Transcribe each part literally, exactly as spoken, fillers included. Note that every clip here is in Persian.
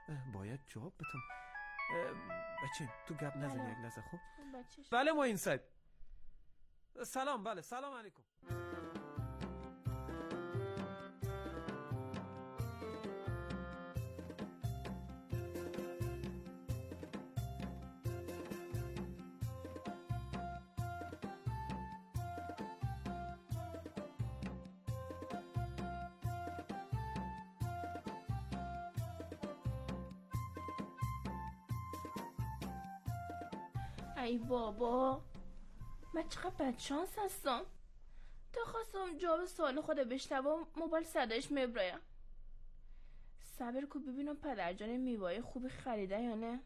باید جواب بتم. بچه تو گپ نزن یک لحظه. خب بچه‌ش. بله معین صاحب. سلام. بله سلام علیکم. ای بابا، من چقدر بدشانس هستم. تا خواستم جواب سوال خود بشنوم موبایل صدایش میبرایم. صبر کو ببینم پدرجان میوای خوبی خریده یا نه.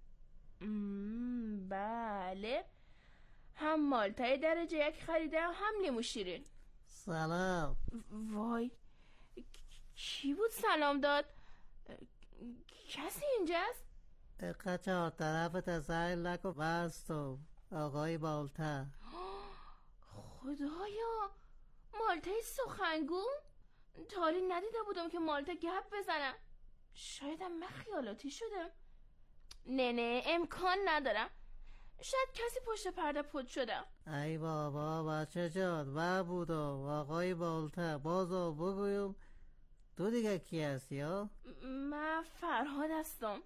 مم، بله، هم مالتای درجه یک خریده هم لیمو شیرین. سلام. وای، کی بود سلام داد؟ کسی اینجاست؟ قچار طرفت از این لک و بستو آقای بالتر. خدایا، مالتای سخنگو؟ تالی ندیده بودم که مالتا گپ بزنم. شایدم من خیالاتی شدم. نه نه، امکان ندارم. شاید کسی پشت پرده پود شده. ای بابا بچه جان، و بودم آقای بالتر. بازو بگویم تو دیگه کی هستی ها؟ من فرهاد هستم.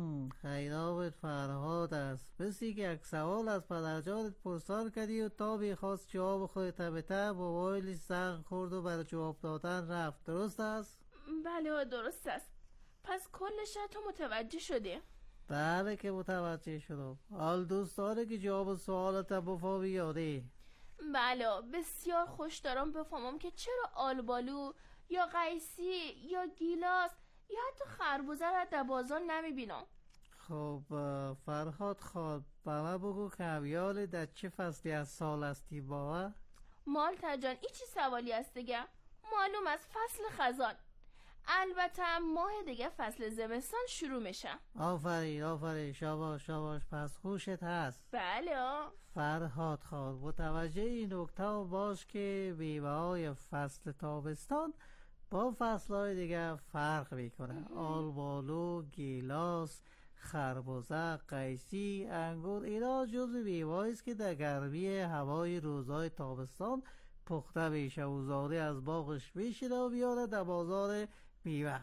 خیرابت فرهاد است. بسی که یک سوال از پدرجانت پرسان کردی و تا بیخواست جواب خودت بته موبایلی سنگ خورد و برای جواب دادن رفت. درست است؟ بله درست است. پس کلش تو متوجه شدی؟ بله که متوجه شدم. حال دوست داره که جواب سوالت بفهمی یادی؟ بله، بسیار خوش دارم بفهمم که چرا آلبالو یا قیسی یا گیلاس یا حتی خربوزه را در بازار نمیبینم. خب فرهاد خان، با من بگو کمیال در چه فصلی از سال هستی بابا؟ مالتا جان، این چی سوالی است دیگه؟ معلوم از فصل خزان. البته ماه دیگه فصل زمستان شروع میشه. آفرین آفرین، شاباش شاباش، پس خوشت هست. بله. فرهاد خان، متوجه این نکته باش که میوه های فصل تابستان با فصل های دیگه فرق میکنه. آلبالو، گیلاس، خربزه، قیسی، انگور، اینا جزو میوه‌ای است که در گرمی هوای روزهای تابستان پخته میشه و زاری از باغش میشینه و بیاره در بازار میوه.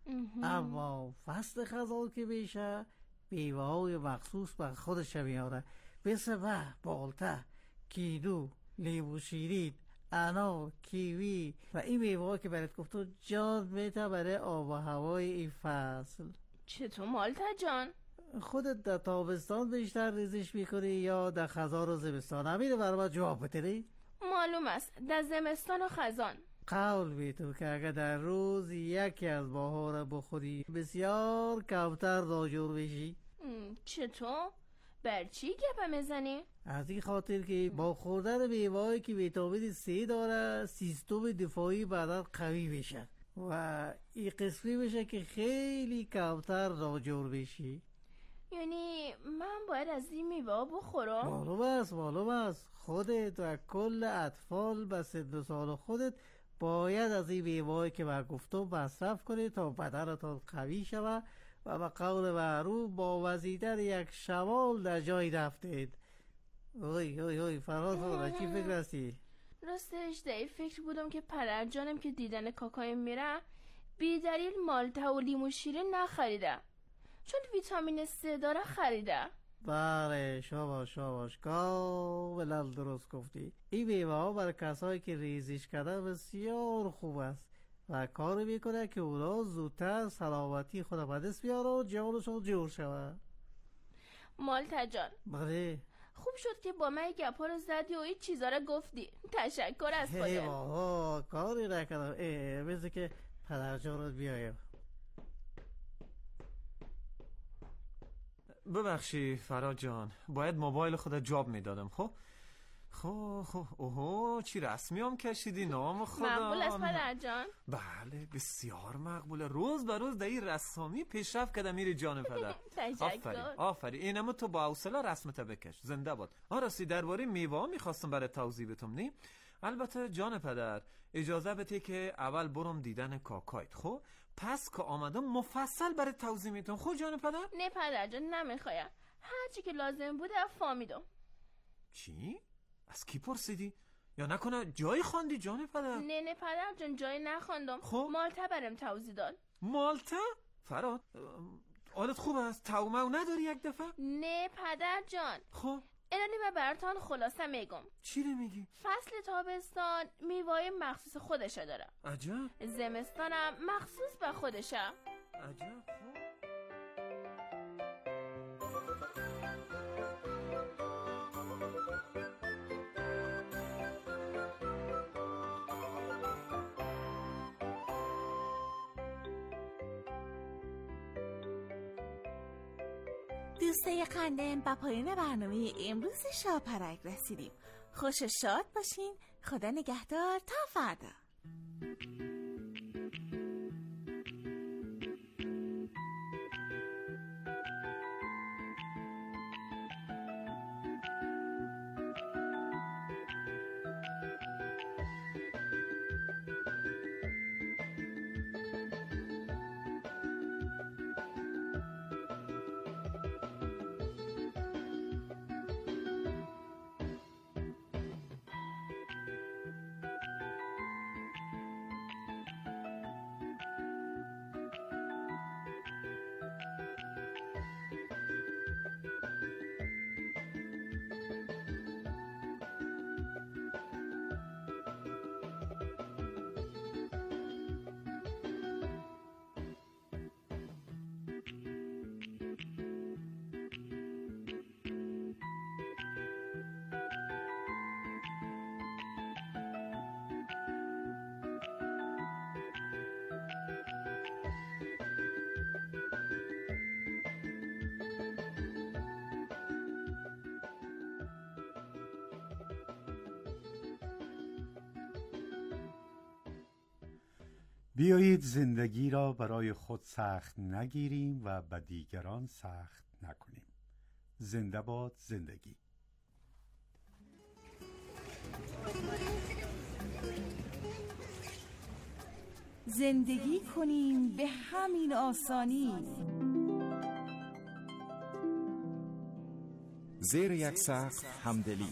اما فصل خزان که میشه میوه های مخصوص بر خودش میاره، مثل و بالته، کینو، لیمو شیرین، انار، کیوی و این میوه که برات گفتم جان میته برای آب و هوای این فصل. چطور مالتا جان؟ خودت در تابستان بیشتر ریزش میکنی یا در خزان و زمستان؟ همینه برای جواب بتری؟ معلوم است در زمستان و خزان. قول بیتو که اگر در روز یکی از بهار بخوری بسیار کمتر ناجور بشی. چطور؟ بر چی گپه میزنی؟ از این خاطر که با خوردن میوه‌ای که ویتامین سی داره سیستم دفاعی بدن قوی میشه و این قسمی میشه که خیلی کمتر ناجور بشی. یعنی من باید از این میوه بخورم؟ معلوم است معلوم است. خودت و کل اطفال به سن سال خودت باید از این میوه‌ای که من گفتم مصرف کنید تا بدنتان قوی شود و به قول معروف با وزیدن یک شمال در جای رفتید. اوی اوی اوی فرهاد خدا چی فکر هستی؟ راستش در این فکر بودم که پدرجانم که دیدن کاکایم میره بی دلیل مالتا و لیمو شیرین نخریده، چون ویتامین سی داره خریده. بله شاباش شاباش، کاملا درست گفتی. این میوه ها برای کسایی که ریزش کرده بسیار خوب است و کار میکنه که اونا زودتر سلامتی خود به دست بیاره و جانشون جور شود. مالتا جان، بله خوب شد که با من گپا رو زدی و این چیزا رو گفتی. تشکر از خودت. ای بابا کاری نکردم. مثل که پدرجانت بیایم. ببخشی فرهاد جان، باید موبایل خودت جواب میدادم. خب خب خب اوهو چی رسمی هم کشیدی نام خدا. مقبول است پدر جان؟ بله بسیار مقبوله. روز به روز در این رسامی پیشرفت کده میری جان پدر. تشکر. آفرین آفرین. اینم تو با حوصله رسمت بکش. زنده باد. آراستی درباره میوه میخواستم برای توضیح بتم نی. البته جان پدر اجازه بده که اول برم دیدن کاکایت. خب پس که آمدم مفصل برای توضیح میتونم. خود جان پدر؟ نه پدر جان نمیخوایم. هرچی که لازم بوده فهمیدم. چی؟ از کی پرسیدی؟ یا نکنه جایی خواندی جان پدر؟ نه نه پدر جان جایی نخواندم. خب مالته برم توضیح داد. مالته؟ فراد حالت خوب است؟ تومه نداری یک دفعه؟ نه پدر جان. خب الان من براتان خلاصه میگم. چی رو میگی؟ فصل تابستان میوای مخصوص خودشه داره. عجب. زمستانم مخصوص به خودشه. عجب. خب دوستای قندم با پایان برنامه امروز شاپرک رسیدیم. خوش و شاد باشین. خدا نگهدار تا فردا. بیایید زندگی را برای خود سخت نگیریم و به دیگران سخت نکنیم. زنده باد زندگی. زندگی کنیم به همین آسانی. زیر یک سقف همدلی.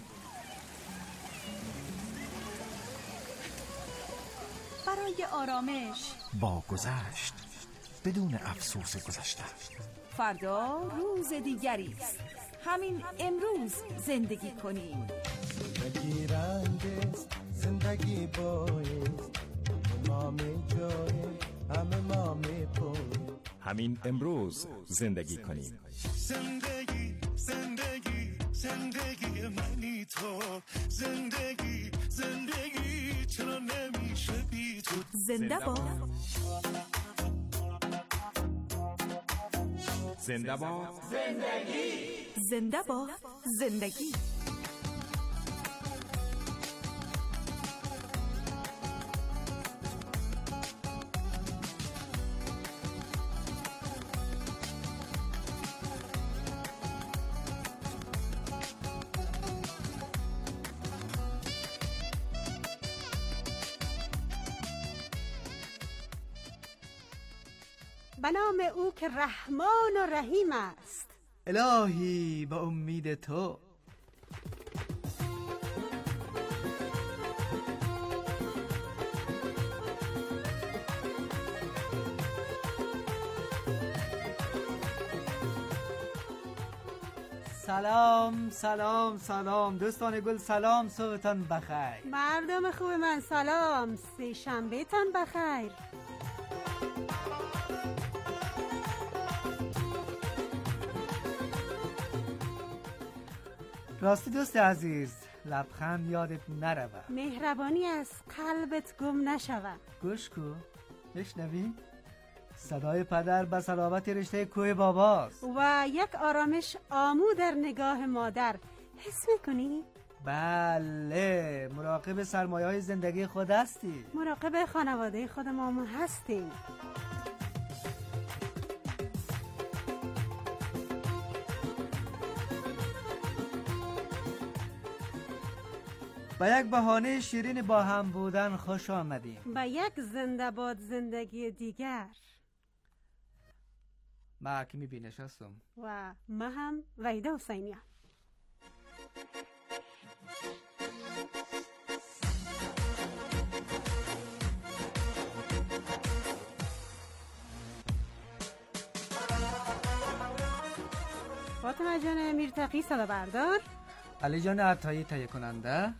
برای آرامش با گذشت بدون افسوس گذشته. فردا روز دیگری است. همین امروز زندگی کنیم. زندگی رنگ است، زندگی بایست، ما می جای همه ما می پوی. همین امروز زندگی کنیم. زندگی زندگی زندگی منی تو. زندگی زندگی چرا نمیشه بی تو. زنده باد زنده باد زندگی. زنده باد زندگی. به نام او که رحمان و رحیم است. الهی به امید تو. سلام سلام سلام دوستان گل، سلام، صبحتان بخیر. مردم خوب من سلام، سه شنبه تان بخیر. راستی دوست عزیز، لبخند یادت نروه. مهربانی از قلبت گم نشود. گوش کو، بشنوی؟ صدای پدر به صلابت رشته کوه باباست. و یک آرامش آمو در نگاه مادر. حس میکنی؟ بله، مراقب سرمایه های زندگی خود هستی. مراقب خانواده خود ما هستیم. با یک بهانه شیرین با هم بودن خوش آمدیم. با یک زنده باد زندگی دیگر. من حکیمی بینش هستم و من هم وحیده حسینی هم. فاطمه جان میرتقی صدا بردار، علی جان عطایی تهیه کننده،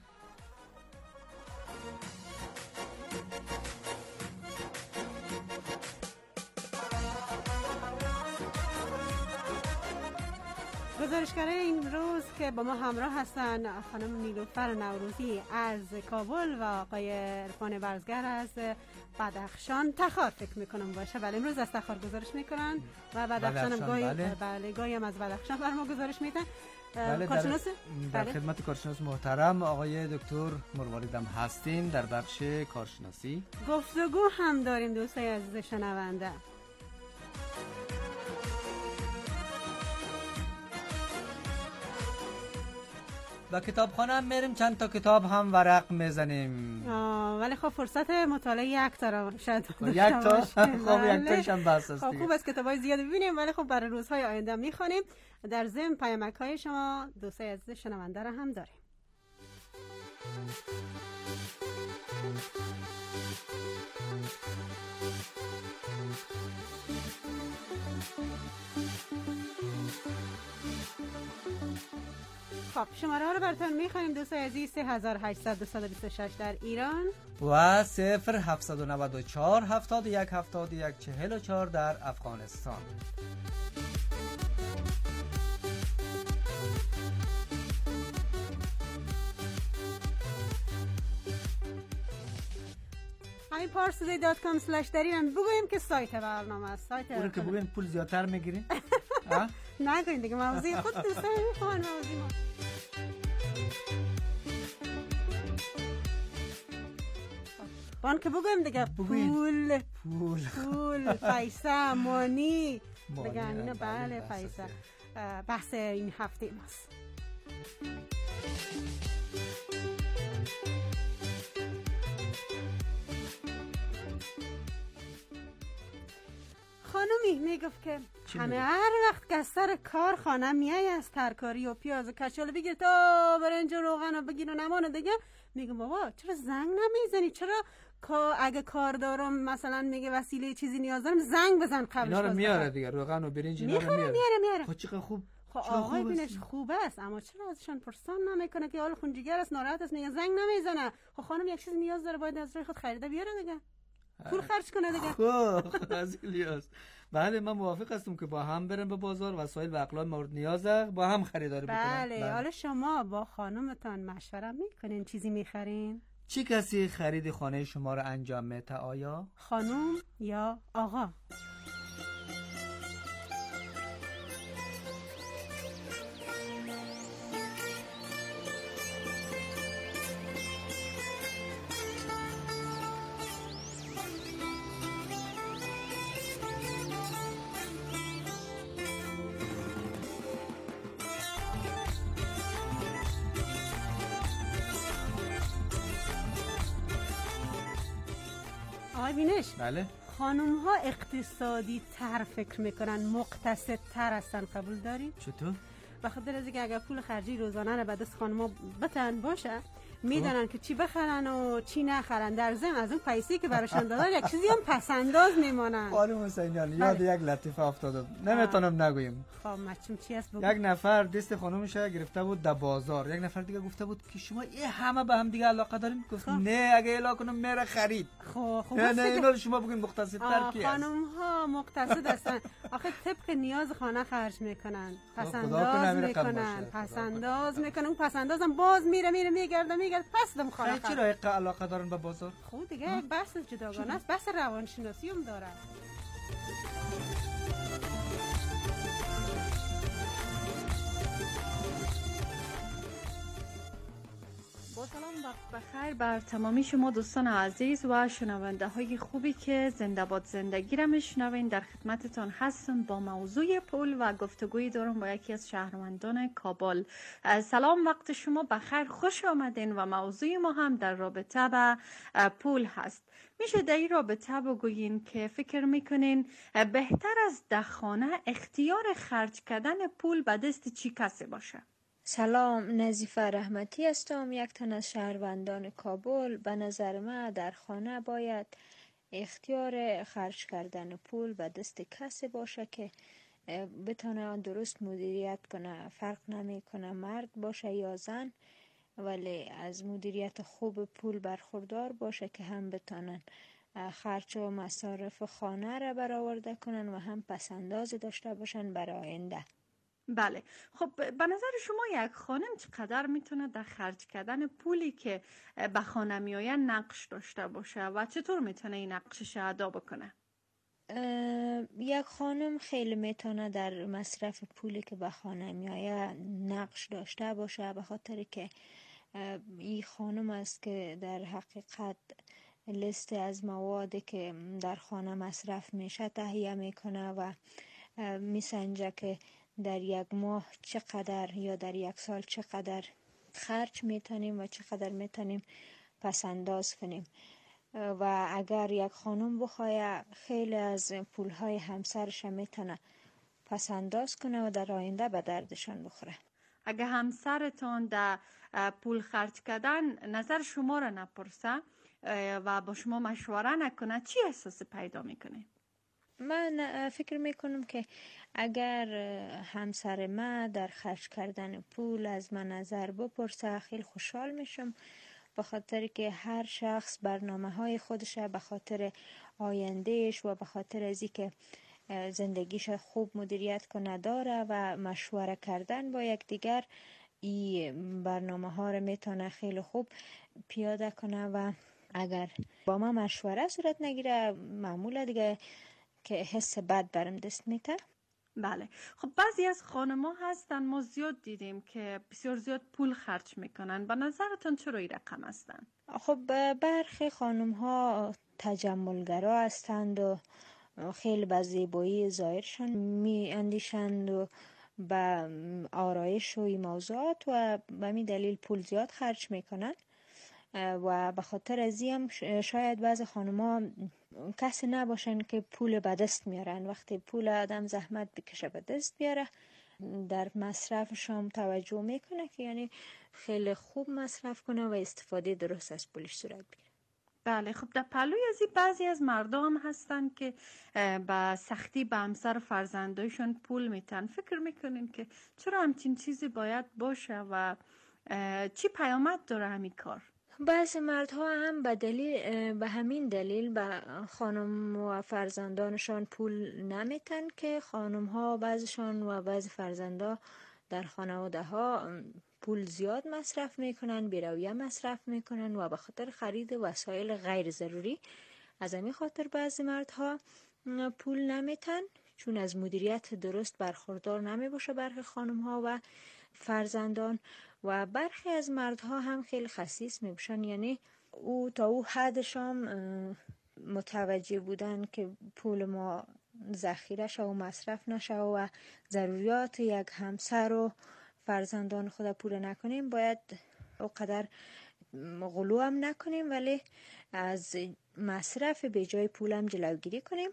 گزارشگر این روز که با ما همراه هستن خانم نیلوفر نوروزی از کابل و آقای عرفان برزگر از بدخشان. تخار فکر میکنم باشه، بله امروز از تخار گزارش میکنن و بدخشان هم گاهی بله. بله گاهی هم از بدخشان بر ما گزارش میدن. بله کارشناس در, در بله. خدمت کارشناس محترم آقای دکتر مروالیدم هستیم در بخش کارشناسی. گفتگو هم داریم دوستای عزیز شنونده. با کتابخانه هم میریم، چند تا کتاب هم ورق میزنیم. آه ولی خب فرصت مطالعه یک تا را شاید یک تا خب یک تاش هم بس است. خب خوب است کتابای زیاد ببینیم، ولی خب برای روزهای آینده میخونیم. در ضمن پیامک های شما دوستای عزیز شنونده را هم داریم. خب شماره ها رو براتون میخوانیم دوستای عزیز. سه هزار و هشتصد و بیست و شش در ایران و صفر هفتصد و نود و چهار هفتاد و یک هفتاد و یک چهل و چهار در افغانستان. همین پارسوزی دات کام سلش در ایران بگوییم که سایت برنامه است. سایت اون که بگوین پول زیادتر میگیرین؟ نگوین دیگه، موضوع خود دوستان میخوان موضوع ما. بان که بگویم دیگه پول پول پول پیسه مانی بگن اینا. بله پیسه بحث این هفته ماست. خانومی میگفت که همه هر وقت که از سر کار خانه میای از ترکاری و پیاز و کچاله بگیر تا برنج و روغن و بگیر و نمانه دیگه، میگم بابا چرا زنگ نمیزنی؟ چرا اگه کار دارم مثلا میگه وسیله چیزی نیاز دارم زنگ بزن قبلش. اینا رو میاره دیگه، روغن و برنج اینا رو میاره میاره میاره. خب چقدر خوب. خب آقای بینش خوب است، اما چرا ازشان پرسان نمیکنه که حال خونجیگر است ناراحت است میگه زنگ نمیزنه؟ خب خانم یک چیز نیاز داره باید از روی خود خریده بیاره دیگه، پول خرج کنه دیگه. خب از الیاس بله من موافق هستم که با هم بریم به بازار، وسایل و اقلام مورد نیازه با هم خریداری بکنیم. بله, بله. حالا شما با خانومتان مشوره میکنین چیزی میخرین؟ چی کسی خرید خانه شما رو انجام میده؟ آیا خانوم یا آقا؟ آقای بینش بله خانوم ها اقتصادی تر فکر میکنن، مقتصد تر هستن، قبول داری؟ چطور؟ بخاطر از اینکه اگر پول خرجی روزانه رو به دست خانوم ها بتن باشه میدونن که چی بخرن و چی نخرن، در ضمن از اون پیسی که براشون دادن یک چیزی هم پسنداز میمونن. خانم حسینیان یاد یک لطیفه افتادم نمیتونم نگویم. خب مچم چی است بگو؟ یک نفر دست خانومش گرفته بود در بازار، یک نفر دیگه گفته بود که شما این همه به هم دیگه علاقه دارین؟ گفت نه اگه علاقه کنم میره خرید. خب خب نه اینا شما بگین مقتصدتر کی است؟ خانم ها مقتصد هستن آخه طبق نیاز خانه خرج میکنن، پسنداز میکنن، پسنداز میکنن، اون پسندازم باز میره میره میگرده میگرده پس دم خانه. چرا علاقه دارن به بازار؟ خب دیگه یک بحث جداگانه است، بحث روانشناسی هم داره. با سلام وقت بخیر بر تمامی شما دوستان عزیز و شنونده های خوبی که زنده باد زندگی را میشنوین. در خدمتتان هستم با موضوع پول و گفتگویی دارم با یکی از شهروندان کابل. سلام وقت شما بخیر، خوش آمدین و موضوع ما هم در رابطه با پول هست. میشه در این رابطه بگویین که فکر میکنین بهتر از در خانه اختیار خرج کردن پول به دست چی کسی باشه؟ سلام، نظیفه رحمتی هستم، یک تن از شهروندان کابل. به نظر من در خانه باید اختیار خرج کردن پول به دست کسی باشه که بتونه درست مدیریت کنه. فرق نمی کنه مرد باشه یا زن، ولی از مدیریت خوب پول برخوردار باشه که هم بتونن خرج و مصارف خانه را برآورده کنن و هم پسندازی داشته باشن برای آینده. بله، خب به نظر شما یک خانم چقدر میتونه در خرج کردن پولی که به خانه میآید نقش داشته باشه و چطور میتونه این نقشش ادا بکنه؟ یک خانم خیلی میتونه در مصرف پولی که به خانه میآید نقش داشته باشه، به خاطر که این خانم است که در حقیقت لیست از موادی که در خانه مصرف میشه تهیه میکنه و میسنجه که در یک ماه چقدر یا در یک سال چقدر خرج میتونیم و چقدر میتونیم پس انداز کنیم. و اگر یک خانم بخواه خیلی از پولهای همسرش میتونه پس انداز کنه و در آینده به دردشان بخوره. اگر همسرتون در پول خرج کردن نظر شما را نپرسه و با شما مشوره نکنه، چی احساس پیدا میکنه؟ من فکر میکنم که اگر همسر من در خرج کردن پول از من نظر بپرسه خیلی خوشحال میشم، به خاطر که هر شخص برنامه های خودش به خاطر آیندهش و به خاطر از اینکه زندگیش خوب مدیریت کنه داره و مشوره کردن با یکدیگر این برنامه ها رو میتونه خیلی خوب پیاده کنه و اگر با ما مشوره صورت نگیره معمولا دیگه که حس بد برم دست میته. بله، خب بعضی از خانم‌ها هستن ما زیاد دیدیم که بسیار زیاد پول خرج میکنن. به نظرتون چرا این رقم هستن؟ خب برخی خانم‌ها تجملگرا هستند و خیلی به زیبایی ظاهرشان می اندیشند و به آرایش و این موضوعات و به می دلیل پول زیاد خرج میکنن و به خاطر از این شاید بعضی خانم‌ها کسی نباشن که پول به دست میارن. وقتی پول آدم زحمت بکشه به دست بیاره در مصرفش هم توجه میکنه که یعنی خیلی خوب مصرف کنه و استفاده درست از پولش صورت بگیره. بله، خب در پلوی از این بعضی از مردم هم هستن که با سختی به همسر فرزندایشون پول میتن. فکر میکنین که چرا همچین چیزی باید باشه و چی پیامد داره همین کار؟ بعضی مردها هم به دلیل به همین دلیل به خانم و فرزندانشان پول نمیتن که خانم ها بعضشان و بعضی فرزندا در خانواده ها پول زیاد مصرف میکنن، بی‌رویه مصرف میکنن و به خاطر خرید وسایل غیر ضروری از همین خاطر بعضی مردها پول نمیتن، چون از مدیریت درست برخوردار نمی باشه برخی خانم ها و فرزندان. و برخی از مردها هم خیلی خسیس می باشن، یعنی او تا او حدشان متوجه بودن که پول ما ذخیره شه و مصرف نشه و ضروریات یک همسر و فرزندان خود پول نکنیم، باید او قدر غلو هم نکنیم ولی از مصرف به جای پول هم جلوگیری کنیم.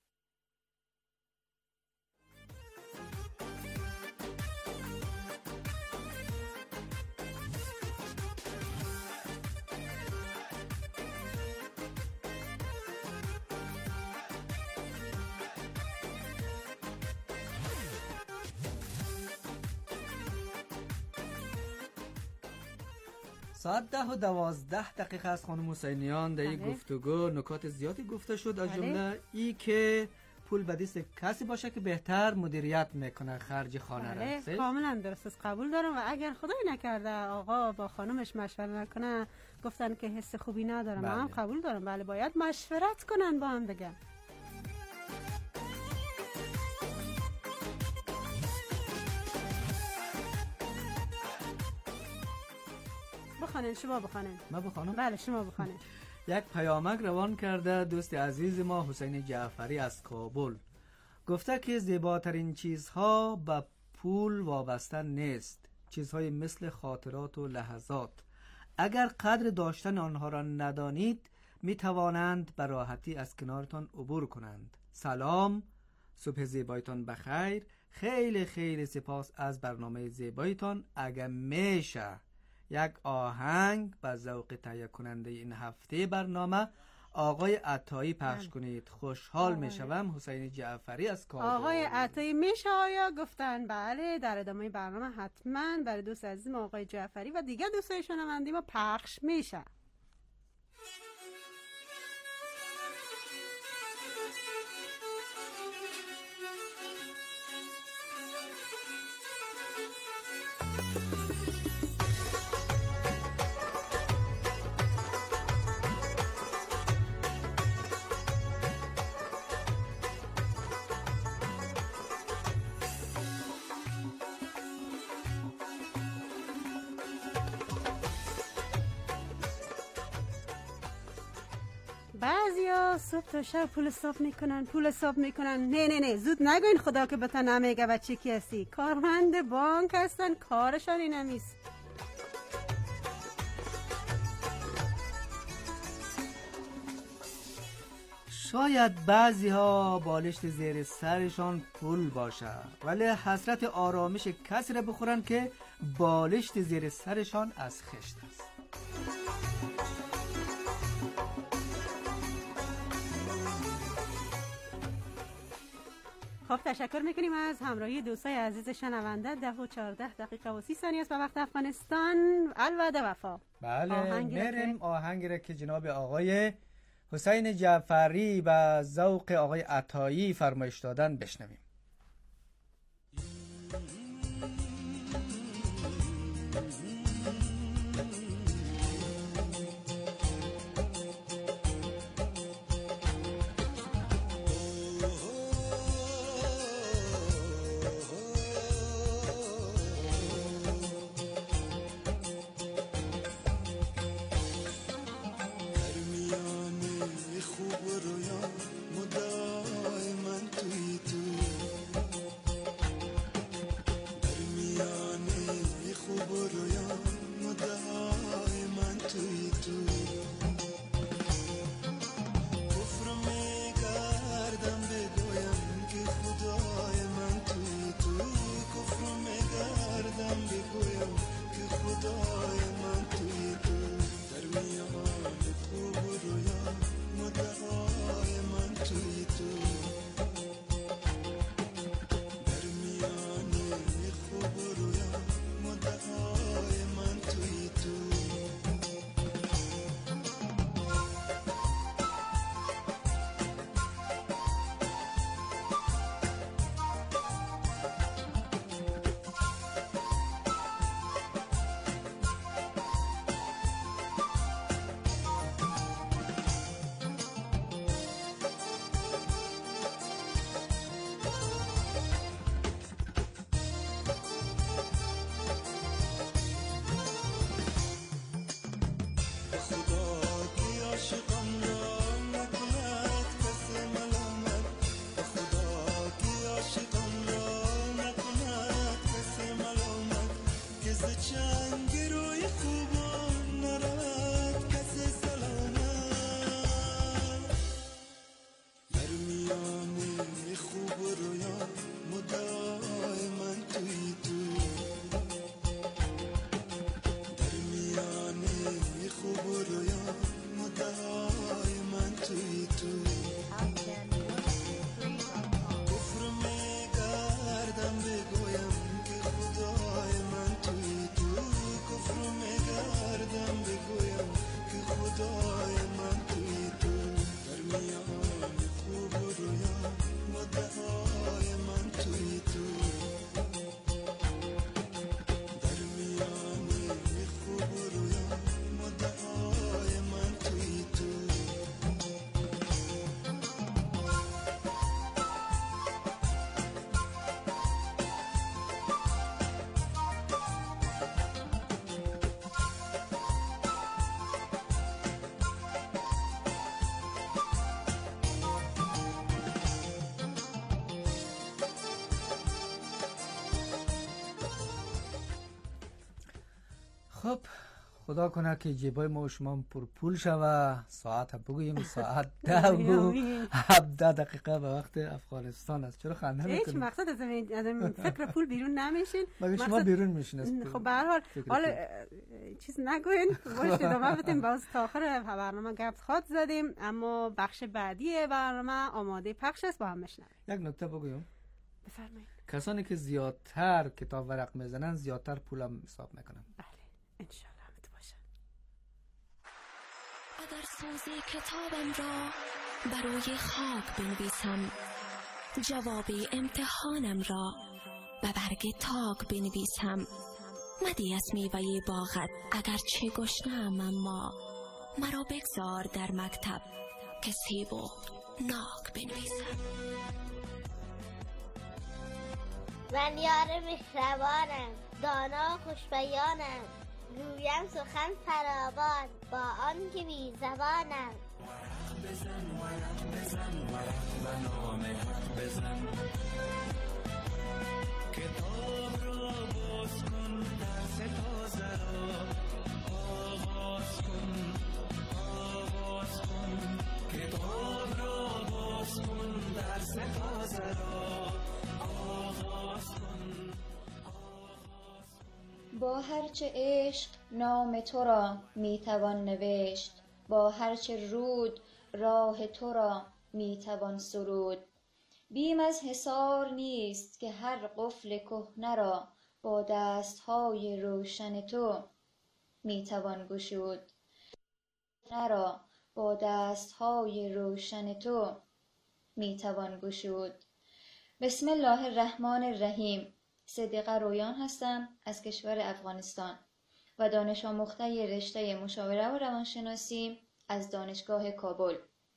ساعت ده و دوازده دقیقه از خانم حسینیان در این گفتگو نکات زیادی گفته شد، از جمله ای که پول به دست کسی باشه که بهتر مدیریت میکنه خرج خانه را. کاملا درست است، قبول دارم. و اگر خدای نکرده آقا با خانمش مشوره نکنه، گفتن که حس خوبی ندارم، من هم قبول دارم. بله، باید مشورت کنن با هم دیگه. بخوانین، شما بخوانین. ما بخوانم؟ بله شما بخوانین. یک پیامک روان کرده دوست عزیز ما حسین جعفری از کابل. گفته که زیباترین چیزها به پول وابسته نیست، چیزهای مثل خاطرات و لحظات. اگر قدر داشتن آنها را ندانید می توانند به راحتی از کنارتان عبور کنند. سلام، صبح زیبایتان بخیر. خیلی خیلی سپاس از برنامه زیبایتان. اگر میشه یک آهنگ به ذوق تهیه کننده این هفته برنامه آقای عطایی پخش کنید. خوشحال می شوم. حسین جعفری از کابل. آقای عطایی میشه آیا؟ گفتن بله. در ادامه برنامه حتما برای دوست عزیزم آقای جعفری و دیگر دوستای شنوندی ما پخش میشه. بعضیا صبح تا شب پول حساب میکنن پول حساب میکنن. نه نه نه زود نگوین خدا که بتا نمیگه بچه کی هستی. کارمند بانک هستن، کارشان این همیست. شاید بعضی ها بالشت زیر سرشان پول باشه ولی حسرت آرامش کسی را بخورن که بالشت زیر سرشان از خشت است. خب تشکر میکنیم از همراهی دوستای عزیز شنونده. ده و چارده دقیقه و سی ثانیه است به وقت افغانستان. الوعده وفا. بله میریم آهنگی را که جناب آقای حسین جعفری و ذوق آقای عطایی فرمایش دادن بشنویم. خب خدا کنه که جیبای ما و شما پر پول شوه. ساعت هم بگوییم ساعت ده و هفده دقیقه به وقت افغانستان است. چرا خنده میکنید؟ هیچ مقصد از این فکر پول بیرون نمیشین. مگه شما بیرون میشین؟ خب به هر حال حالا چیز نگوین، باش ادامه بدیم. باز تا آخر برنامه گپ خاط زدیم، اما بخش بعدی برنامه آماده پخش است، با هم میشنویم. یک نکته بگویم. بفرمایید. کسانی که زیادتر کتاب ورق میزنن زیادتر پولم حساب میکنن. بله ان شاء الله همت باشه. اگر سوزی کتابم را برای خاک بنویسم، جواب امتحانم را به برگ تاک بنویسم، مدی از میوه باغت اگر چه گشنم، اما مرا بگذار در مکتب که سیب و ناک بنویسم. من یار مهربانم، دانا و خوشبیانم، گویم سخن فراوان با آن که بی زبانم. ورق بزن ورق بزن ورق و نامه حق بزن، کتاب را باز کن درس تازه را آغاز کن آغاز کن، کتاب را باز کن درس تازه را آغاز کن. با هرچه عشق نام تو را میتوان نوشت، با هرچه رود راه تو را میتوان سرود. بیم از حصار نیست که هر قفل کهنه را با دستهای روشن تو میتوان گشود. نرا با دستهای روشن تو میتوان گشود. بسم الله الرحمن الرحیم. صدیقه رویان هستم از کشور افغانستان و دانش آموخته رشته مشاوره و روانشناسی از دانشگاه کابل.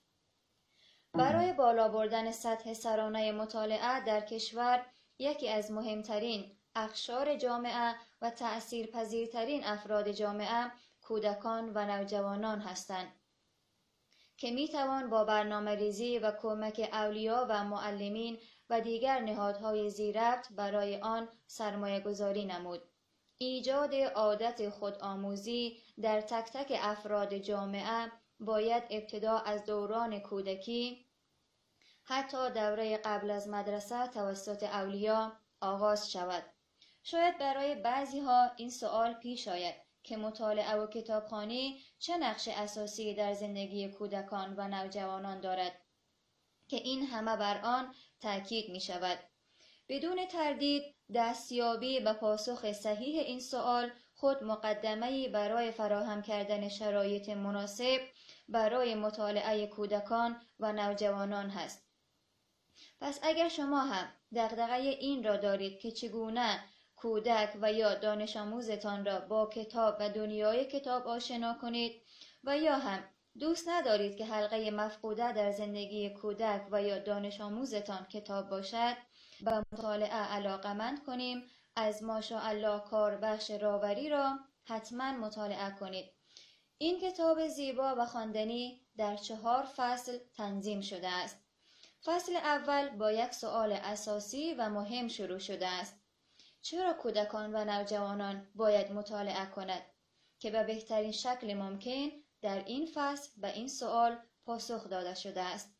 برای بالا بردن سطح سرانه مطالعه در کشور، یکی از مهمترین اقشار جامعه و تأثیرپذیرترین افراد جامعه کودکان و نوجوانان هستند که می توان با برنامه ریزی و کمک اولیا و معلمین و دیگر نهادهای ذی‌ربط برای آن سرمایه گذاری نمود. ایجاد عادت خودآموزی در تک تک افراد جامعه باید ابتدا از دوران کودکی، حتی دوره قبل از مدرسه توسط اولیا آغاز شود. شاید برای بعضی ها این سوال پیش آید که مطالعه و کتابخوانی چه نقش اساسی در زندگی کودکان و نوجوانان دارد که این همه بر آن تأکید می شود. بدون تردید دستیابی به پاسخ صحیح این سوال خود مقدمه‌ای برای فراهم کردن شرایط مناسب برای مطالعه کودکان و نوجوانان هست. پس اگر شما هم دغدغه این را دارید که چگونه کودک و یا دانش آموزتان را با کتاب و دنیای کتاب آشنا کنید و یا هم دوست ندارید که حلقه مفقوده در زندگی کودک و یا دانش آموزتان کتاب باشد، به مطالعه علاقمند کنیم، از ماشاءالله کاربخش راوری را حتما مطالعه کنید. این کتاب زیبا و خواندنی در چهار فصل تنظیم شده است. فصل اول با یک سؤال اساسی و مهم شروع شده است: چرا کودکان و نوجوانان باید مطالعه کند؟ که به بهترین شکل ممکن در این فصل به این سؤال پاسخ داده شده است.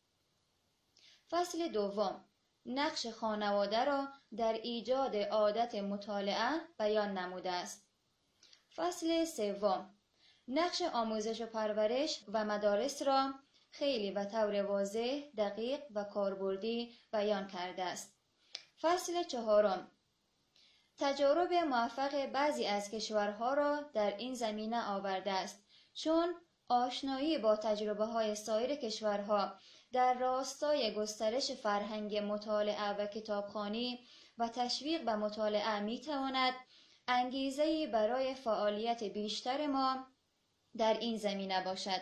فصل دوم نقش خانواده را در ایجاد عادت مطالعه بیان نموده است. فصل سوم نقش آموزش و پرورش و مدارس را خیلی به طور واضح، دقیق و کاربردی بیان کرده است. فصل چهارم تجارب موفق بعضی از کشورها را در این زمینه آورده است، چون آشنایی با تجربه های سایر کشورها در راستای گسترش فرهنگ مطالعه و کتابخوانی و تشویق به مطالعه می تواند انگیزه‌ای برای فعالیت بیشتر ما در این زمینه باشد.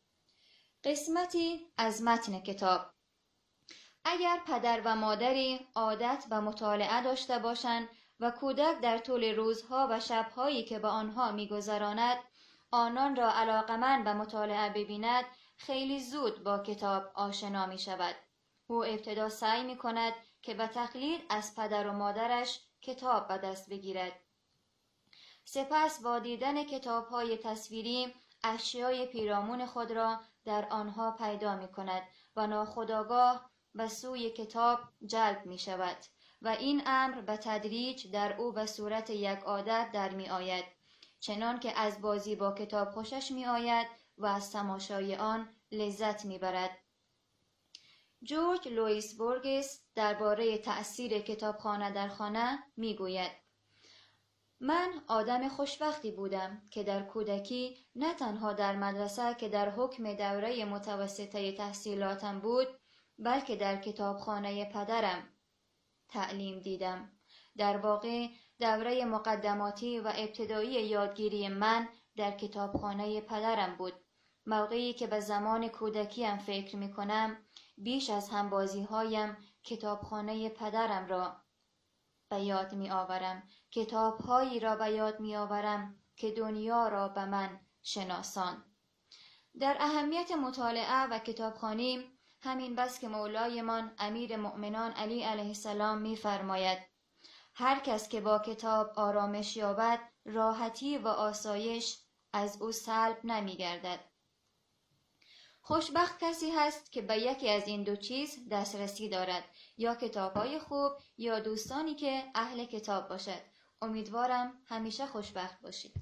قسمتی از متن کتاب: اگر پدر و مادری عادت به مطالعه داشته باشند و کودک در طول روزها و شبهایی که به آنها می‌گذراند آنان را علاقمند به مطالعه ببیند، خیلی زود با کتاب آشنا می شود. او ابتدا سعی می کند که به تقلید از پدر و مادرش کتاب به دست بگیرد. سپس با دیدن کتاب‌های تصویری اشیای پیرامون خود را در آنها پیدا می‌کند و ناخودآگاه به سوی کتاب جلب می‌شود و این امر به تدریج در او به صورت یک عادت در می‌آید، چنان که از بازی با کتاب خوشش می‌آید و از تماشای آن لذت می‌برد. جورج لوئیس بورگس درباره تأثیر کتابخانه در خانه می‌گوید: من آدم خوشبختی بودم که در کودکی نه تنها در مدرسه که در حکم دوره متوسطه تحصیلاتم بود، بلکه در کتابخانه پدرم تعلیم دیدم. در واقع دوره مقدماتی و ابتدایی یادگیری من در کتابخانه پدرم بود. موقعی که به زمان کودکیم فکر می کنم، بیش از همبازی هایم کتابخانه پدرم را به یاد می آورم. کتاب هایی را به یاد می آورم که دنیا را به من شناسان. در اهمیت مطالعه و کتابخوانی همین بس که مولایمان امیر مؤمنان علی علیه السلام می فرماید: هر کس که با کتاب آرامش یابد، راحتی و آسایش از او سلب نمی گردد. خوشبخت کسی هست که به یکی از این دو چیز دسترسی دارد، یا کتاب‌های خوب یا دوستانی که اهل کتاب باشد. امیدوارم همیشه خوشبخت باشید.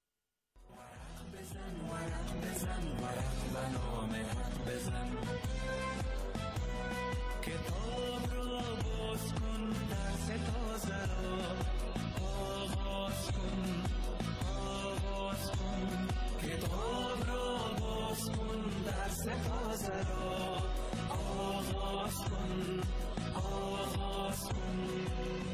کتاب را باز کن، درس تازه را آغاز کن، آغاز کن. کتاب را باز کن، درس تازه را آغاز کن، آغاز کن.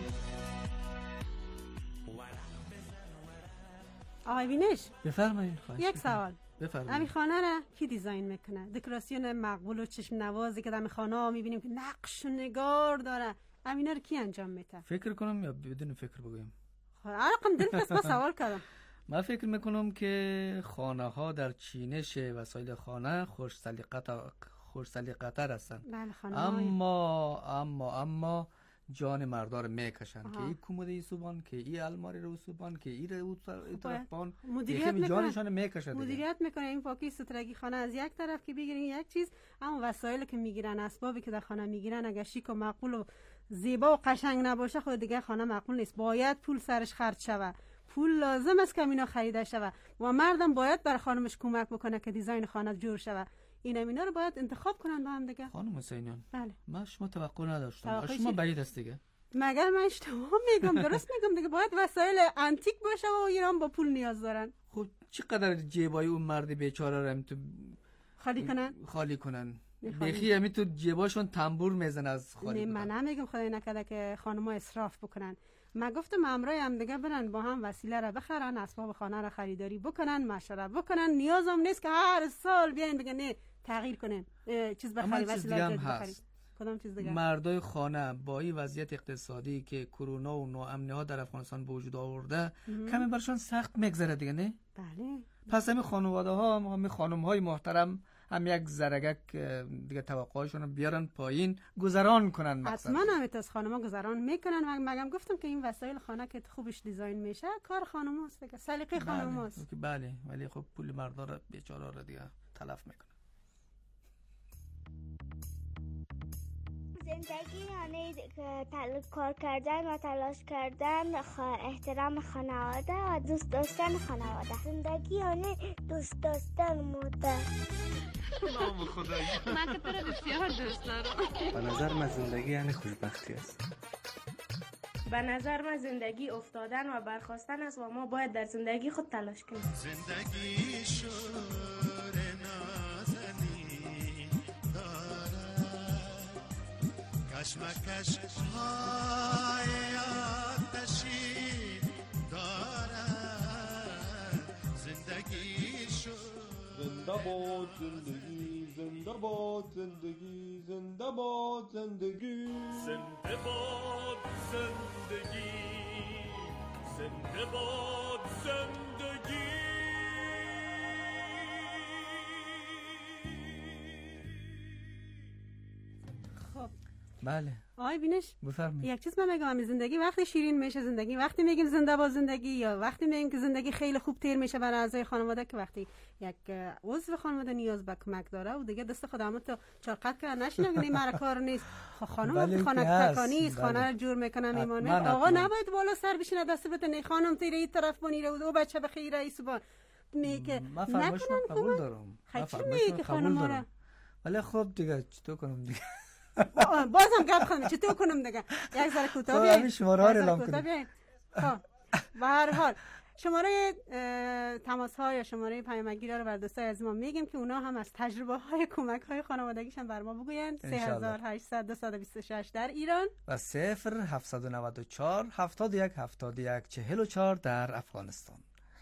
آقای بینش بفرمایید. یک سوال. بفرمایید. همین خانه را کی دیزاین میکنه؟ دکوراسیون مقبول و چشم نوازی که در خانه ها میبینیم که نقش و نگار داره، همینا رو کی انجام میده؟ فکر کنم یا بدون فکر بگویم؟ خب دل پس ما سوال کردم. من فکر میکنم که خانه ها در چینش وسایل خانه خوش سلیقه خوش سلیقه تر هستند. بله خانه اما اما اما جان مردار میکشن که این کمد ای سوبان، که این الماری رو سوبان، که این رو طرف بان، مدیریت جانشان میکشن. مدیریت میکنه این پاکی سترگی خانه از یک طرف که بگیرین یک چیز، اما وسایلی که میگیرن، اسبابی که در خانه میگیرن اگر شیک و معقول و زیبا و قشنگ نباشه، خود دیگه خانه معقول نیست. باید پول سرش خرج شود، پول لازم است که اینا خریده شود و مردم باید بر خانمش کمک بکنه که دیزاین خانه جور شود. این اینا رو باید انتخاب کنن با هم دیگه. خانم حسینیان، بله، من شما توقع نداشتم. شما بعید است دیگه. مگر من اشتباه میگم؟ درست میگم دیگه. باید وسایل انتیک باشه و ایران با پول نیاز دارن. خب چقدر جیبای اون مرد بیچاره رو تو خالی کنن؟ خالی کنن. بخی همی تو جیباشون تنبور میزن از خالی. نه من نمیگم خدای نکرده که خانم‌ها اسراف بکنن. من گفتم امرای هم دیگه برن با هم وسیله را بخرن، اسباب خانه را خریداری بکنن، مشوره بکنن. نیازم نیست که هر سال بیاین بگن نه تغییر کنیم چیز بخریم، وسیله جدید بخریم. کدام چیز دیگه؟ مردای خانه با این وضعیت اقتصادی که کرونا و ناامنی ها در افغانستان به وجود آورده، کمی برشان سخت میگذره دیگه، نه؟ بله. پس همین خانواده ها، همین خانم های محترم هم یک زرگک دیگه توقعشون رو بیارن پایین، گذران کنن. مقصد حتما هم از خانم ها گذران میکنن. مگم گفتم که این وسایل خانه که خوبش دیزاین میشه کار خانم هاست دیگه، سلیقه خانم هاست. بله، ولی خب پول مردار بیچاره رو دیگه تلف میکنه. زندگی یعنی کار کردن و تلاش کردن، احترام خانواده و دوست داشتن خانواده. زندگی یعنی دوست داشتن مادر. نام خدایی. من که تو رو بسیار دوست دارم. به نظر من زندگی یعنی خوشبختی است. به نظر من زندگی افتادن و برخاستن است و ما باید در زندگی خود تلاش کنیم. زندگی شور نازنی دارد، کشمکش های آتشی دارد. زندگی شور. زنده باد زندگی، زنده باد زندگی، زنده باد زندگی، زنده باد زندگی، زنده باد زندگی. خب بله. آقای بینش بفرمایید. یک چیز من میگم، همین زندگی وقتی شیرین میشه زندگی، وقتی میگیم زنده با زندگی، یا وقتی میگیم که زندگی خیلی خوب تیر میشه برای اعضای خانواده، که وقتی یک عضو خانواده نیاز به کمک داره و دیگه دست خودمو تو چاقت که نشینم که مرا کار نیست. خانم وقتی خانه تکانی است، خانه رو جور میکنه میمونه، آقا نباید بالا سر بشینه دست بده نه خانم تیره این طرف بونیره و بچه به خیره ای صبح میگه نکنن قبول دارم. خیلی میگه خانم ما. ولی خب دیگه چطور کنم دیگه؟ بازم گپ کنم چطور کنم دیگه؟ یک ذره کوتاه بیاین. همین شماره ها رو اعلام کنید. خب به هر حال شماره تماس ها یا شماره پیامگیر رو بر دوستای از ما میگیم که اونا هم از تجربه های کمک های خانوادگیشون بر ما بگوین. سه هزار و هشتصد و دویست و بیست و شش در ایران و صفر هفتصد و نود و چهار هفتاد و یک هفتاد و یک چهل و چهار در افغانستان.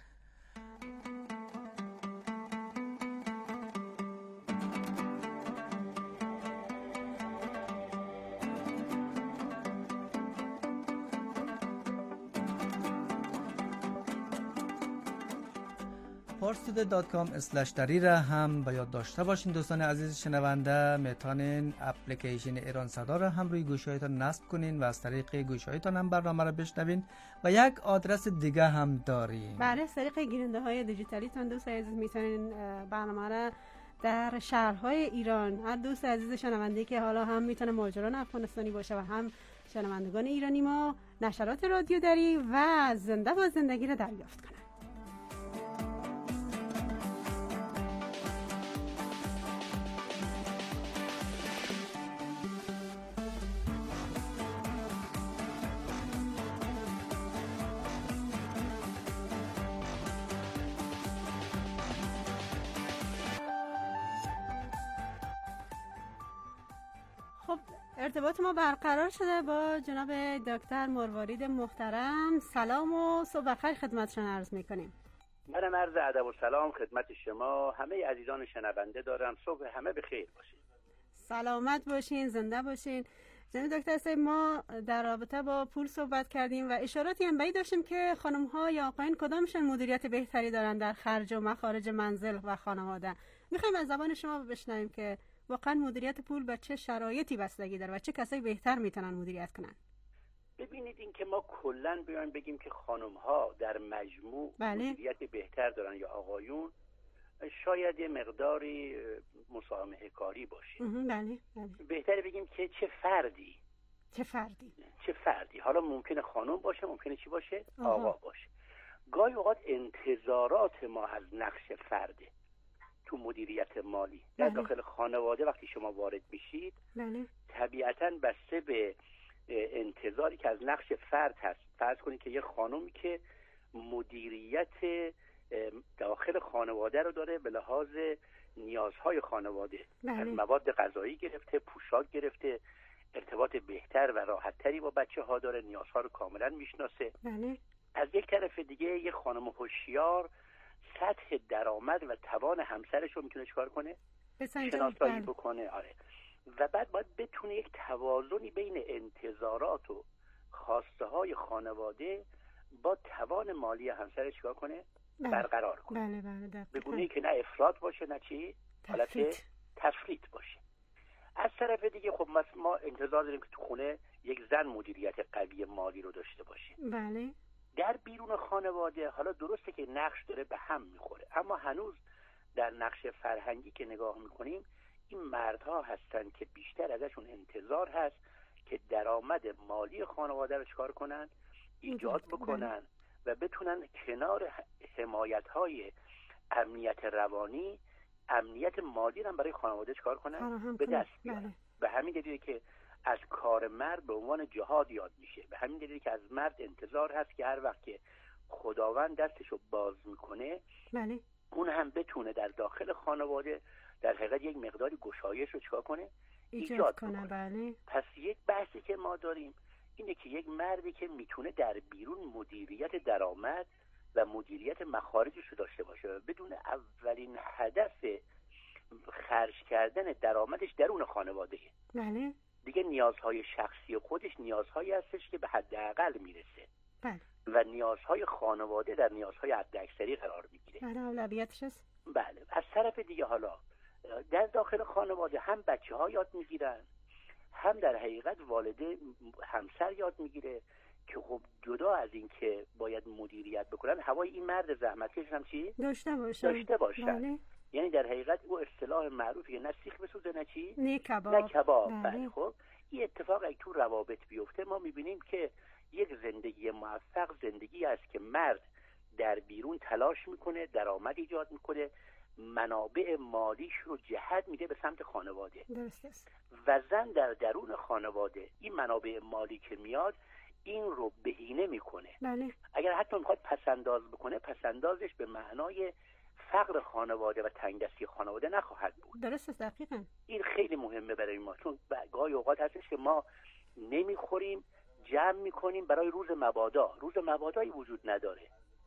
پارستوده دات کام اسلش دری را هم به یاد داشته باشین. دوستان عزیز شنونده میتونین اپلیکیشن ایران صدا را هم روی گوشی‌هایتان نصب کنین و از طریق گوشی‌هایتان هم برنامه را بشنوین و یک آدرس دیگه هم داریم. بله، از طریق گیرنده های دیجیتالی تان دوستان عزیز میتونین برنامه را در شهرهای ایران، هر دوست عزیز شنونده که حالا هم میتونه مهاجران افغانستانی باشه و هم شنوندگان ایرانی ما، نشرات رادیو دری و زنده با زندگی را دریافت کنن. ارتباط ما برقرار شده با جناب دکتر مروارید محترم. سلام و صبح بخیر خدمتشون عرض میکنیم. منم عرض ادب و سلام خدمت شما همه عزیزان شنونده دارم. صبح همه بخیر باشین. سلامت باشین، زنده باشین. جناب دکتر صاحب، ما در رابطه با پول صحبت کردیم و اشاراتی هم بهی داشتیم که خانم ها یا آقایان کدامشون مدیریت بهتری دارن در خرج و مخارج منزل و خانواده. میخوایم از زبان شما بشنویم که واقعا مدیریت پول به چه شرایطی بستگی داره و چه کسایی بهتر میتونن مدیریت کنن؟ ببینید این که ما کلا بیایم بگیم که خانم ها در مجموع بله. مدیریت بهتر دارن یا آقایون، شاید یه مقداری مسامحه کاری باشه. بله بله. بهتره بگیم که چه فردی چه فردی چه فردی حالا ممکنه خانم باشه، ممکنه چی باشه؟ آها. آقا باشه. گاهی اوقات انتظارات ما از نقش فرده تو مدیریت مالی در بله. داخل خانواده وقتی شما وارد میشید بله. طبیعتاً بسته به انتظاری که از نقش فرد هست. فرض کنید که یه خانومی که مدیریت داخل خانواده رو داره به لحاظ نیازهای خانواده، بله. از مواد غذایی گرفته، پوشاک گرفته، ارتباط بهتر و راحتتری با بچه ها داره، نیازها رو کاملا میشناسه. بله. از یک طرف دیگه یه خانم هوشیار سطح درآمد و توان همسرش رو میتونه چکار کنه؟ شناسایی بله. بکنه. آره. و بعد باید بتونه یک توازنی بین انتظارات و خواسته های خانواده با توان مالی همسرش چکار کنه؟ بله. برقرار کنه. بله بله. به گونه‌ای که نه افراط باشه نه چی؟ حالت تفریط باشه. از طرف دیگه خب ما انتظار داریم که تو خونه یک زن مدیریت قوی مالی رو داشته باشه. بله. در بیرون خانواده حالا درسته که نقش داره به هم میخوره، اما هنوز در نقش فرهنگی که نگاه میکنیم این مردها هستن که بیشتر ازشون انتظار هست که درآمد مالی خانواده رو چکار کنن؟ ایجاد بکنن و بتونن کنار حمایت‌های امنیت روانی امنیت مالی هم برای خانواده چکار کنن؟ به دست بیارن. به همین دلیله که از کار مرد به عنوان جهاد یاد میشه. به همین دلیل که از مرد انتظار هست که هر وقت که خداوند دستشو باز میکنه بله. اون هم بتونه در داخل خانواده در حقیقت یک مقداری گشایش رو چکار کنه؟ ایجاد, ایجاد کنه. کنه. بله. پس یک بحثی که ما داریم اینه که یک مردی که میتونه در بیرون مدیریت درآمد و مدیریت مخارجش رو داشته باشه و بدون اولین هدف خرج کردن درآمدش درون خانواده بله. دیگه نیازهای شخصی خودش نیازهایی هستش که به حداقل میرسه. بله. و نیازهای خانواده در نیازهای حداکثری قرار میگیره. بله اولویتش هست. بله. از طرف دیگه حالا در داخل خانواده هم بچه ها یاد میگیرن هم در حقیقت والده همسر یاد میگیره که خب جدا از این که باید مدیریت بکنن، هوای این مرد زحمتکش هم چی؟ داشته باشن. داشته باشن. بله. یعنی در حقیقت او اصطلاح معروفیه نه سیخ بسوزه نه چی؟ نه کباب. نه کباب. بله. بله. خب این اتفاق اگه تو روابط بیفته ما میبینیم که یک زندگی موفق زندگی است که مرد در بیرون تلاش میکنه، درآمد ایجاد میکنه، منابع مالیش رو جهت میده به سمت خانواده. درست است. و زن در درون خانواده این منابع مالی که میاد این رو بهینه میکنه. بله. اگر حتی میخواد پسنداز بکنه، پسندازش به معنای فقر خانواده و تنگدستی خانواده نخواهد بود. درست است. دقیقاً. این خیلی مهمه برای ما، چون گاهی اوقات هستش که ما نمیخوریم، جمع میکنیم برای روز مبادا. روز مبادایی وجود نداره.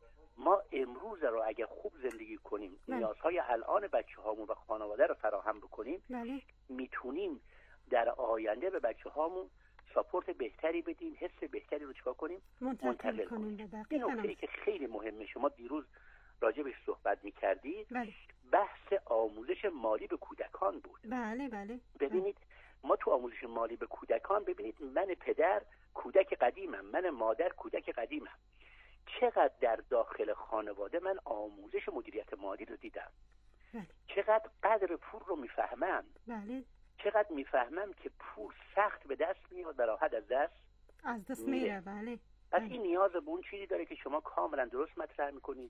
ما امروز رو اگه خوب زندگی کنیم، بله. نیازهای الان بچه هامون و خانواده رو فراهم بکنیم، بله. میتونیم در آینده به بچه هامون ساپورت بهتری بدیم، حس بهتری رو چیکار کنیم؟ منتقل کنیم. این نکته که خیلی مهمه، شما دیروز راجبش صحبت میکردید. بله. بحث آموزش مالی به کودکان بود. بله بله. ببینید ما تو آموزش مالی به کودکان، ببینید من پدر کودک قدیمم، من مادر کودک قدیمم، چقدر در داخل خانواده من آموزش مدیریت مالی رو دیدم. بله. چقدر قدر پول رو میفهمم. بله. چقدر میفهمم که پول سخت به دست میاد و راحت از دست از دست میره. بله. پس این نیاز به اون چیزی داره که شما کاملا درست مطرح میکنید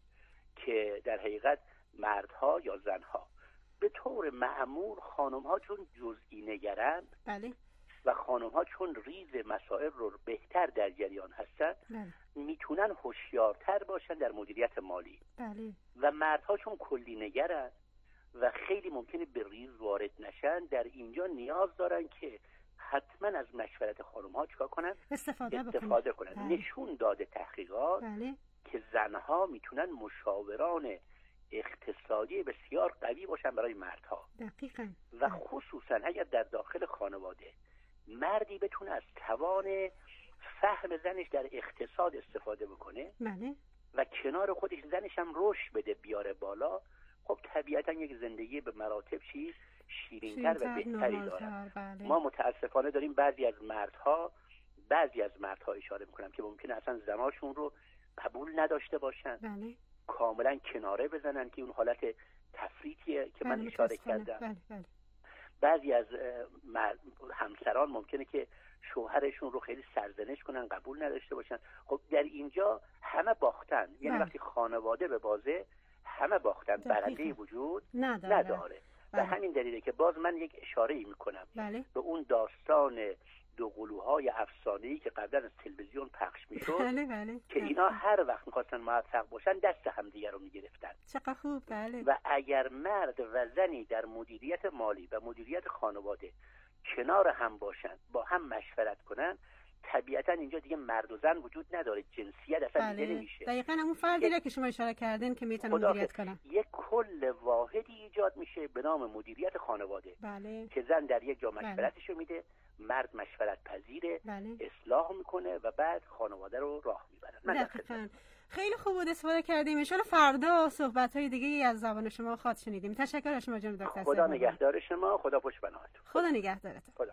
که در حقیقت مردها یا زنها به طور معمول، خانمها چون جزئی نگرند، بله. و خانمها چون ریز مسائل رو بهتر در جریان هستن، بله. میتونن هوشیارتر باشن در مدیریت مالی. بله. و مردها چون کلی نگرند و خیلی ممکنه به ریز وارد نشن، در اینجا نیاز دارن که حتما از مشورت خانمها چیکار کنن؟ استفاده, استفاده کنن. بله. نشون داده تحقیقات بله. که زنها میتونن مشاوران اقتصادی بسیار قوی باشن برای مردها. دقیقاً. و خصوصا اگر در داخل خانواده مردی بتونه از توان فهم زنش در اقتصاد استفاده بکنه، بله. و کنار خودش زنش هم رشد بده بیاره بالا، خب طبیعتا یک زندگی به مراتب چی شیرین‌تر و بهتری داره. بله. ما متاسفانه داریم بعضی از مردها بعضی از مردها اشاره میکنم که ممکنه اصلا زناشون رو قبول نداشته باشن. بله. کاملا کناره بزنن که اون حالت تفریطیه که بله. من اشاره کردم. بله. بله. بعضی از همسران ممکنه که شوهرشون رو خیلی سرزنش کنن، قبول نداشته باشن. خب در اینجا همه باختن. یعنی وقتی خانواده به بازه همه باختن، برنده وجود نداره, نداره. بله. و همین دلیله که باز من یک اشاره ای میکنم بله. به اون داستان دو قلوهای افسانه‌ای که قبلا از تلویزیون پخش میشد. بله بله. که اینا هر وقت میخواستن موفق باشن دست همدیگه رو میگرفتن. چقدر خوب. بله. و اگر مرد و زنی در مدیریت مالی و مدیریت خانواده کنار هم باشن، با هم مشورت کنن، طبیعتا اینجا دیگه مرد و زن وجود نداره، جنسیت اصلا دیده بله. نمیشه. دقیقاً همون فردی را که شما اشاره کردین که میتونه مدیریت کنه. یک کل واحدی ایجاد میشه به نام مدیریت خانواده. بله. که زن در یک جا مشورتشو میده، مرد مشورت پذیره، بله. اصلاح میکنه و بعد خانواده رو راه میبره. دقیقاً. خیلی خوب بود استفاده کردیم. ان شاءالله فردا صحبت‌های دیگه‌ای از زبان شما خواهد شنیدیم. تشکر از شما جناب دکتر. خدا نگهدار شما. خدا پشت پناهتون. خدا نگهدارتون. خدا.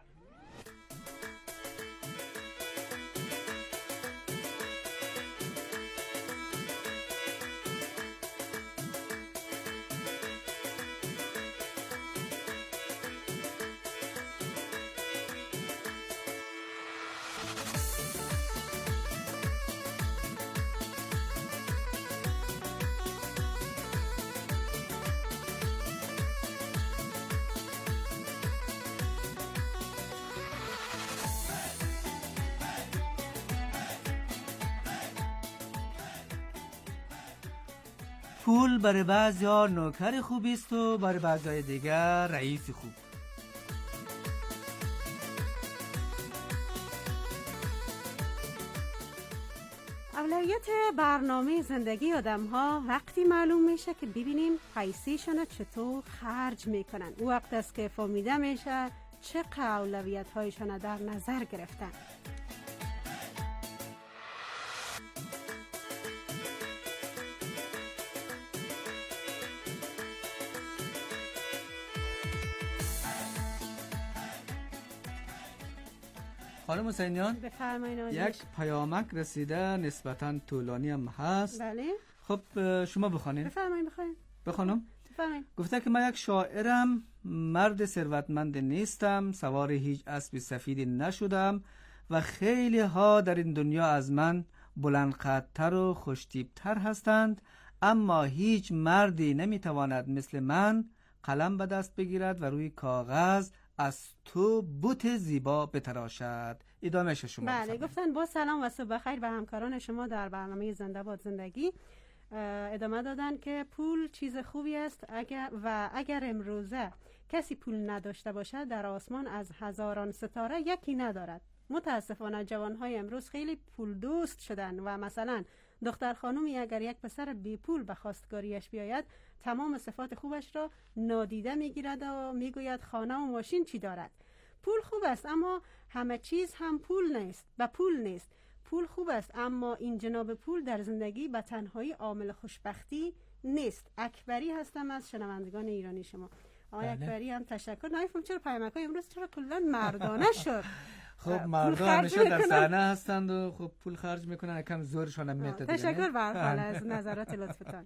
پول برای بعضی‌ها نوکر خوبی است و برای بعضی‌های دیگر رئیس خوب. اولویت برنامه زندگی آدم‌ها وقتی معلوم میشه که ببینیم پیسیشون چطور خرج میکنن. او وقت است که فهمیده میشه چه اولویت‌هایشون در نظر گرفتن. خانم حسینیان بفرمایید. یک پیامک رسیده نسبتاً طولانی هم هست. بله. خب شما بخونید. بفرمایید بخونید. بخونم؟ بفرمایید. گفته که من یک شاعرم، مرد ثروتمند نیستم، سوار هیچ اسب سفیدی نشدم و خیلی ها در این دنیا از من بلندقدتر و خوشتیبتر هستند، اما هیچ مردی نمیتواند مثل من قلم به دست بگیرد و روی کاغذ از تو بوت زیبا بتراشد. ادامهش شما. بله گفتن با سلام و صبح خیر به همکاران شما در برنامه زنده باد زندگی. ادامه دادن که پول چیز خوبی است اگر و اگر امروزه کسی پول نداشته باشد در آسمان از هزاران ستاره یکی ندارد. متاسفانه جوانهای امروز خیلی پول دوست شدن و مثلا دختر خانومی اگر یک پسر بی پول به خواستگاریش بیاید تمام صفات خوبش را نادیده میگیرد و میگوید خانه و ماشین چی دارد. پول خوب است اما همه چیز هم پول نیست. به پول نیست. پول خوب است اما این جناب پول در زندگی به تنهایی عامل خوشبختی نیست. اکبری هستم از شنوندگان ایرانی شما. آقای اکبری هم تشکر. نایفهم چرا پیامک‌های امروز چرا کلاً مردانه شد. خب مردم همیشه در صحنه هستند و خب پول خرج میکنن، یکم زورشون هم میاد. تشکر به هر حال از نظرات لطفتان.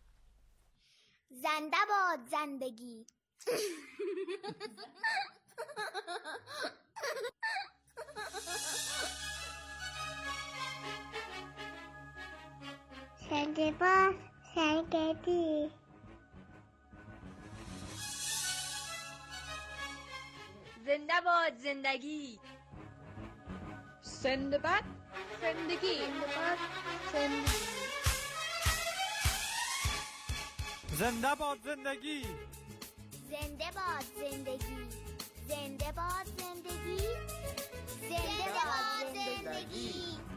زنده باد زندگی. زنده باد زندگی. زنده باد زندگی. زنده باد زندگی. زنده باد زندگی. زنده باد زندگی. زنده باد زندگی. زنده باد زندگی.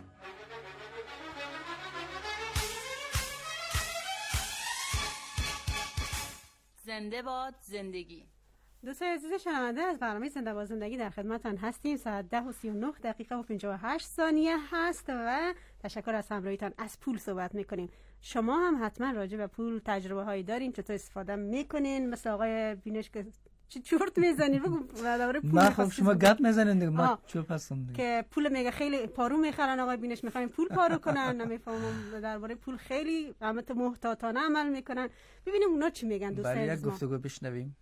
زنده باد زندگی. دوستان عزیز شنونده از برنامه زنده باد زندگی در خدمتتان هستیم. ساعت ده و سی و نه دقیقه و پنجاه و هشت ثانیه هست و تشکر از همراهیتان. از پول صحبت میکنیم. شما هم حتما راجع به پول تجربه هایی دارین، چطور استفاده میکنین؟ مثل آقای بینش که چی چورت میزنی؟ بگو درباره پول. ما خب شما گپ میزنین دیگه، ما چوب هستم دیگه. که پول میگه خیلی پارو میخرن آقای بینش، میخوایم پول پارو کنن. نمیفهمم درباره پول خیلی البته محتاطانه عمل میکنن. ببینیم اونا چی میگن. دوستان برای یک گفتگو بشنویم.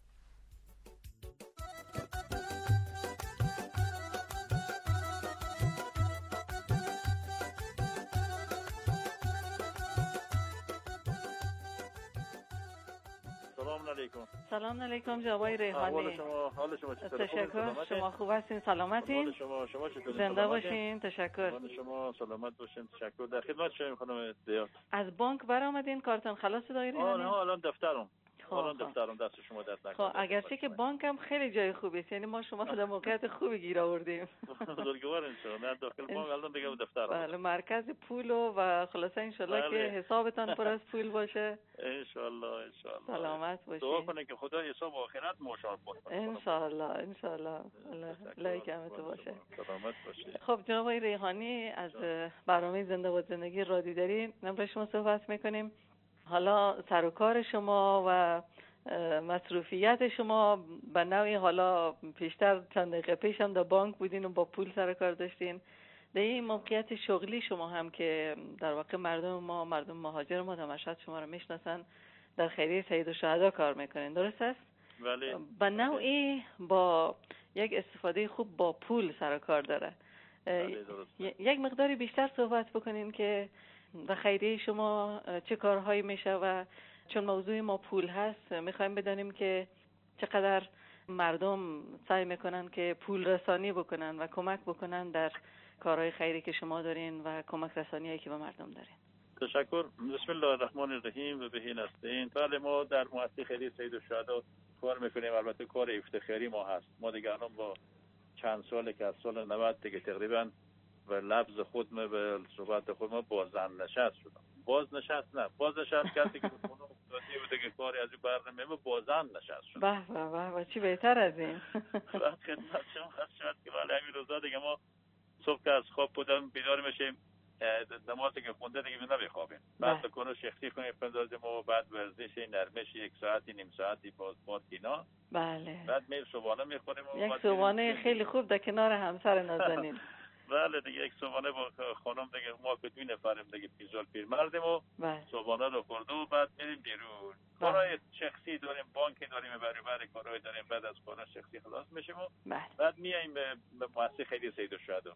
سلام علیکم. سلام علیکم جناب ریحانی. حال شما حال شما چطوره؟ تشکر. شما خوب هستین؟ سلامتین؟ حال شما شما چطوره؟ زنده باشین. تشکر. حال شما سلامت باشین. تشکر. در خدمت شما خانم دیار. از بانک برآمدین کارتون خلاص دایره؟ آره الان دفترم. الان دفترم دست شما درد نکنه. خب اگرچه که بانک هم خیلی جای خوبی است، یعنی ما شما در موقعیت خوبی گیر آوردیم. بزرگوار ان شاء الله. داخل بانک الان دیگه دفترم. بله مرکز پول و خلاصه ان شاء الله که حسابتان پر از پول باشه. ان شاء الله ان شاء الله. سلامت باشید. دعا کنید که خدا حساب آخرت مشال کنه. ان شاء الله ان شاء الله. الله لایکمت باشه. سلامت باشید. خب جناب ریحانی از برنامه زنده باد زندگی رادیو داری امروز شما صحبت می‌کنیم. حالا سر و کار شما و مصروفیت شما به نوعی، حالا پیشتر چند دقیقه پیش هم در بانک بودین و با پول سر کار داشتین. در این موقعیت شغلی شما هم که در واقع مردم ما مردم مهاجر ما در مشهد شما رو میشناسن، در خیریه سید الشهدا کار میکنین، درست است؟ بله. به نوعی با یک استفاده خوب با پول سر کار داره. بله درست. یک مقداری بیشتر صحبت بکنین که در خیریه شما چه کارهایی میشه و چون موضوع ما پول هست میخوایم بدانیم که چقدر مردم سعی میکنن که پول رسانی بکنن و کمک بکنن در کارهای خیری که شما دارین و کمک رسانیایی که به مردم دارین. تشکر. بسم الله الرحمن الرحیم و بهین استعین. بله ما در مؤسسه خیریه سید الشهدا کار میکنیم. البته کار افتخاری ما هست. ما دیگه الان با چند ساله که از سال نود دیگه تقریبا به لفظ خود به صحبت خود ما بازنشست شدم. بازنشست نه بازنشست کسی که خونه افتاده بوده که کاری از این برنامه ما بازنشست شد. به به به چی بهتر از این. بعد خدمت شما هست شد که ولی همین روزا دیگه ما صبح که از خواب بودم بیدار میشیم نمازی که خونده دیگه نمیخوابیم. بعد کنه شخصی کنیم پندازیم و بعد ورزش نرمش یک ساعتی نیم ساعتی باز باز اینا. بله. بعد میل صبحانه میخوریم و یک صبحانه خیلی خوب در کنار همسر نازنین. بله دیگه یک صبحانه با خانم دیگه ما که دو نفریم دیگه پیزال پیر مردیم و صبحانه رو خورده و بعد میریم بیرون. کارهای شخصی داریم، بانکی داریم، برای برای کارهای داریم، بعد از کارهای شخصی خلاص میشیم و بعد میایم به مؤسسه خیریه سید الشهدا.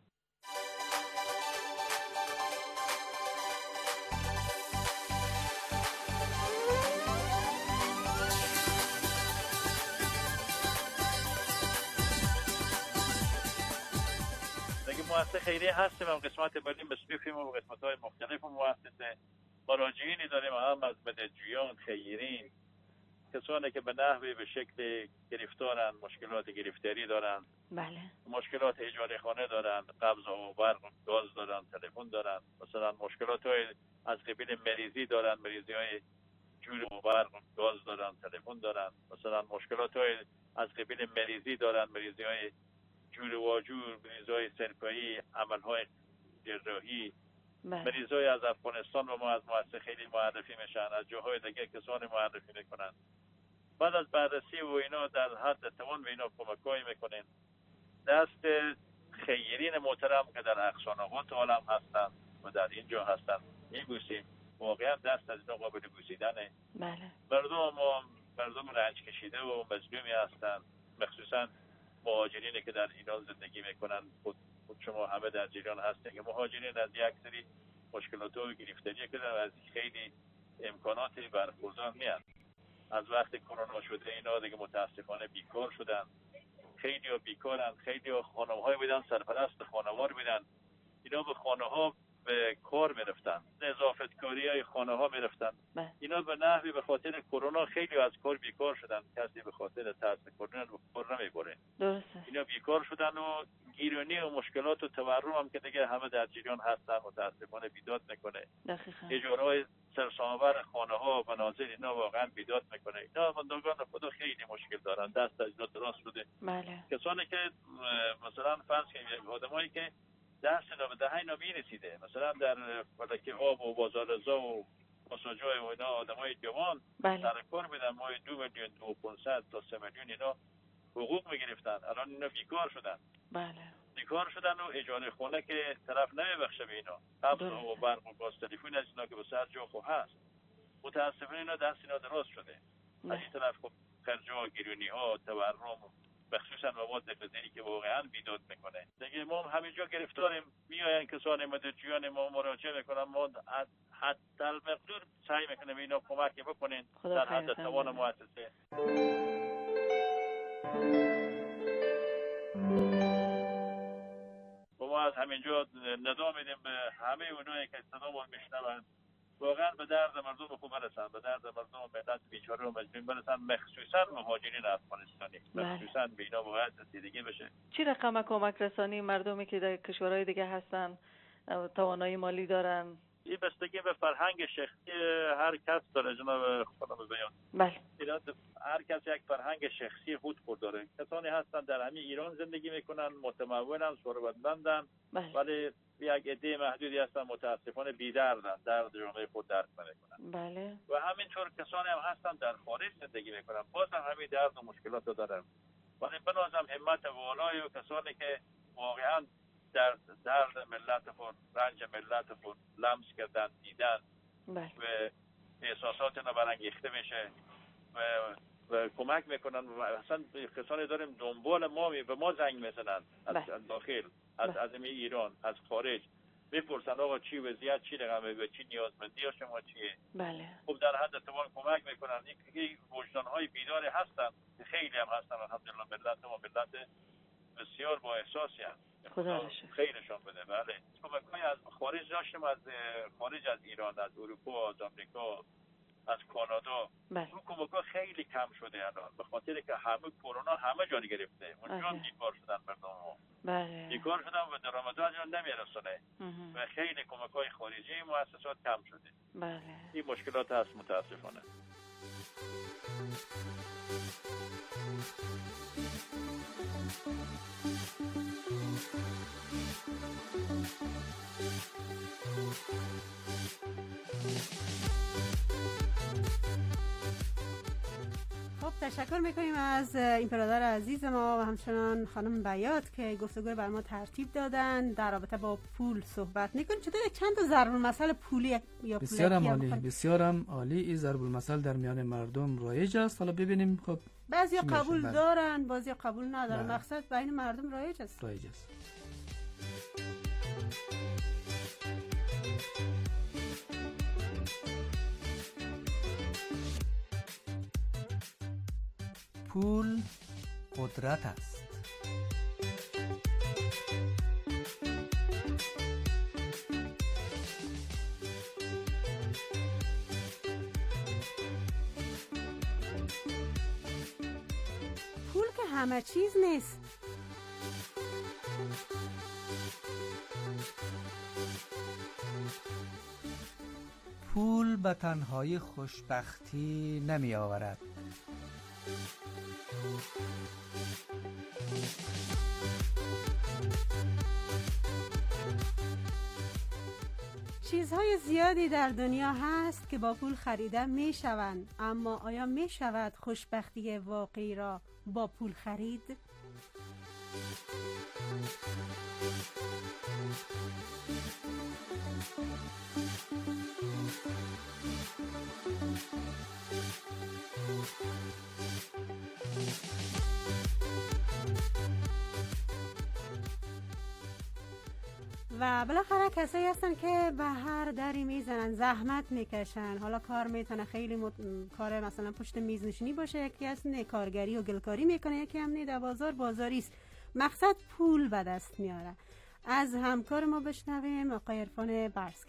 مؤسسه خیریه هستیم و قسمت بریم بسپیفیم و قسمت های مختلف و مؤسسه مراجعینی داریم هم از مددجویان، خیرین، کسانی که به نحوی به شکل گرفتارن، مشکلات گرفتاری دارن، بله. مشکلات اجاره خانه دارن، قبض و برق گاز دارن، تلفن دارن، مثلا مشکلات های از قبیل مریضی دارن، مریضی های جور و برق گاز دارن، تلفن دارن، مثلا مشکلات های از قبیل مریضی دارن، مریضی های جور و جور، مریضای سرپایی، عملهای جراحی، مریضای از افغانستان و ما از مؤسسه خیلی معرفی میشن، از جاهای دیگه کسانی معرفی میکنن. بعد از بررسی و اینا در حد توان به اینا کمکایی میکنین. دست خیرین محترم که در اقصانوات عالم هستن و در اینجا هستن میبوسیم. واقعا دست از اینا قابل بوسیدنه. بله. مردم ما مردم رنج کشیده و مظلومی هستن، مخصوصا مهاجرینی که در ایران زندگی میکنن. خود, خود شما همه در جریان هستین که مهاجرین از یک سری مشکلات و گرفتاری که از خیلی امکاناتی برخوردار میان. از وقت کرونا شده اینا دیگه متاسفانه بیکار شدن. خیلی ها بیکارن، خیلی ها خانم های بیدن سرپرست خانوار بیدن. اینا به خانه ها به کار میرفتن، نظافت کاری های خانه ها میرفتن. اینا به نحوی به خاطر کرونا خیلی از کار بیکار شدن. کسی به خاطر ترس کرونا به کار نمیبره. درسته. اینا بیکار شدن و گیرونی و مشکلات و تورم هم که دیگه همه در جریان هستن متاسفانه بیداد میکنه. دقیقاً. اجاره‌های سرسام‌آور خانه ها و منازل اینا واقعا بیداد میکنه. اینا بندگان خدا خیلی مشکل دارن، دست از اینا دراز شده. بله. کسانی که مثلا فرض کنید آدمایی که دست اینا به دهه اینا میرسیده، مثلا در فلک آب و بازار رضا و پاساژهای و اینا آدمای جوان سر کار میدن، ماه دو میلیون دو پانصد تا سه میلیون اینا حقوق میگرفتن. الان اینا بیکار شدن. بله. بیکار شدن و اجاره خونه که طرف نمیبخشه به اینا. قبض و برق و گاز تلفن از اینا که به سر جا خو هست. متاسفانه اینا دست اینا دراز شده. از این طرف خب خرجا، گیرونی ها، تورم، مخصوصا مواد غذایی که واقعا بیداد میکنه. دیگه ما همینجا گرفتاریم، میاین کسان مددجویان ما مراجعه میکنن، ما حتی المقدور سعی میکنیم اینا کمک بکنین در حد توان مؤسسه. ما از همینجا ندا میدیم به همه اونایی که صدا ما میشنون، واقعا به درد مردم خوب برسن، به درد مردم ملت بیچاره و مظلوم برسن، مخصوصا مهاجرین افغانستانی، مخصوصا به اینا باید رسیدگی بشه. چی رقم کمک رسانی مردمی که در کشورهای دیگه هستن توانایی مالی دارن؟ این بستگی به فرهنگ شخصی هر کس داره جناب خانم بیان. بله. هر کس یک فرهنگ شخصی خود خود داره. کسانی هستن در همین ایران زندگی میکنن، متمولن، ثروتمندن، ولی یک عده محدودی هستن متاسفانه بی‌دردن، درد جامعه خود درک نمیکنن. بله. و همینطور کسانی هم هستن در خارج زندگی میکنن، باز هم همین درد و مشکلات دارن. ولی بنازم همت والای و کسانی که واقعا درد درد ملت خود، رنج ملت خود لمس کردن، دیدن بله. و احساسات اینا برانگیخته میشه و, و کمک میکنن. و اصلا کسانی داریم دنبال ما به ما زنگ میزنن از بله. داخل، از بله. از ایران، از خارج، میپرسن آقا چی وضعیت، چی رقمه و چی نیازمندی ها شما چیه. بله. خب در حد توان کمک میکنن. این وجدان‌های بیداری هستن، خیلی هم هستن الحمدلله. ملت ما ملت بسیار با احساسی هست، خدا رو شکر. خیرشون بده. بله. کمک‌های از خارج داشتیم، از خارج از ایران، از اروپا، از آمریکا، از کانادا. بله. اون کمک‌ها خیلی کم شده الان به خاطر که همه کرونا همه جا گرفته. اونجا بیکار شدن مردم ها. بله. بیکار شدن و درآمدها نمیرسونه و خیلی کمک‌های خارجی مؤسسات کم شده. بله. این مشکلات هست متاسفانه. خب تشکر میکنیم از این برادر عزیز ما و همچنان خانم بیات که گفتگو رو بر ما ترتیب دادن. در رابطه با پول صحبت میکنیم. چطور چند تا ضرب المثل پولی یا بسیارم عالی بسیارم عالی. این ضرب المثل در میان مردم رایج است. حالا ببینیم خب بعضیا قبول بله. دارن بعضیا قبول ندارن. بله. مقصد بین مردم رایج است. رایج است. پول قدرت است. پول که همه چیز نیست. پول به تنهایی خوشبختی نمی آورد. چیزهای زیادی در دنیا هست که با پول خریده می شوند، اما آیا می شود خوشبختی واقعی را با پول خرید؟ و بالاخره کسایی هستن که به هر دری میزنن، زحمت میکشن. حالا کار میتونه خیلی مت... کار مثلا پشت میز نشینی باشه، یکی از نه کارگری و گلکاری میکنه، یکی هم نه در بازار بازاری است. مقصد پول به دست میاره. از همکار ما بشنویم آقای عرفان برزگر.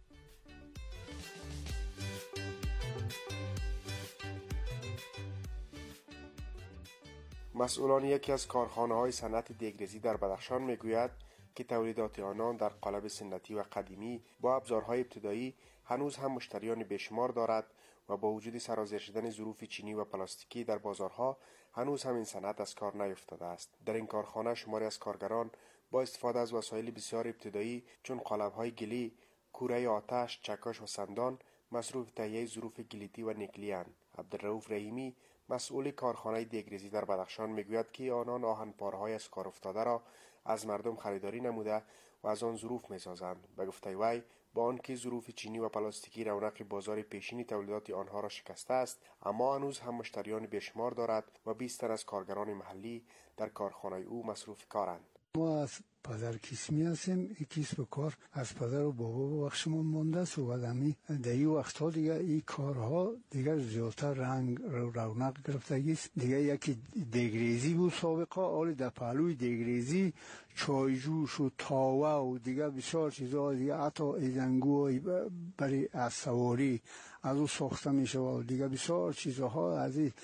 مسئولان یکی از کارخانه‌های صنعت دیگریزی در بدخشان میگوید که تولیدات آنان در قالب سنتی و قدیمی با ابزارهای ابتدایی هنوز هم مشتریان بیشمار دارد و با وجود سرازیر شدن ظروف چینی و پلاستیکی در بازارها هنوز هم این صنعت از کار نیفتاده است. در این کارخانه شماری از کارگران با استفاده از وسایل بسیار ابتدایی چون قالب‌های گلی، کوره آتش، چکش و سندان مصروف تهیه ظروف گلیتی و نکلی اند. عبدالرؤوف رحیمی مسئول کارخانه دیگریزی در بدخشان میگوید که آنان آهنپارهای از کار افتاده را از مردم خریداری نموده و از آن ظروف می‌سازند. به گفته وی با آنکه ظروف چینی و پلاستیکی رونق بازار پیشینی تولیدات آنها را شکسته است، اما هنوز هم مشتریان بیشمار دارد و بیست تن از کارگران محلی در کارخانه او مصروف کارند. ما از پدر کسمی هستیم. این کسب کار از پدر و بابا و وقتشمان مانده است و آدمی در این وقتها دیگه این کارها دیگه زیادتر رنگ رونق گرفتگی است. دیگه یکی دیگریزی بود سابقا، حالی در پهلوی دیگریزی چایجوش و تاوه و دیگه بسیار چیزها دیگه حتی ایزنگو برای از سواری از او ساخته میشه و دیگه بسیار چیزها از این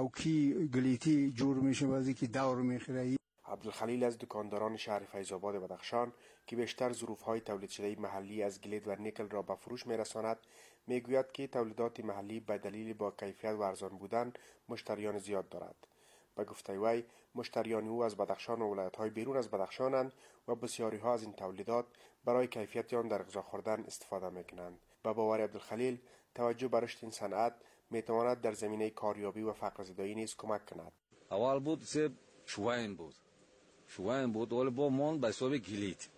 چوکی گلیتی جور میشه و از این که دور میخیره. عبدالخلیل از دکانداران شهر فیض‌آباد بدخشان که بیشتر ظروف‌های تولید شده محلی از گلید و نیکل را به فروش می‌رساند، میگوید که تولیدات محلی به دلیل با کیفیت و ارزان بودن مشتریان زیاد دارد. به گفته وی مشتریان او از بدخشان و ولایت‌های بیرون از بدخشانند و بسیاری‌ها از این تولیدات برای کیفیت آن در غذا خوردن استفاده می‌کنند. به باور عبدالخلیل توجه به رشد این صنعت می‌تواند در زمینه کاریابی و فقرزدایی نیز کمک کند. اول بود سه شواین بود شواین بود ولی با من به حساب گلیت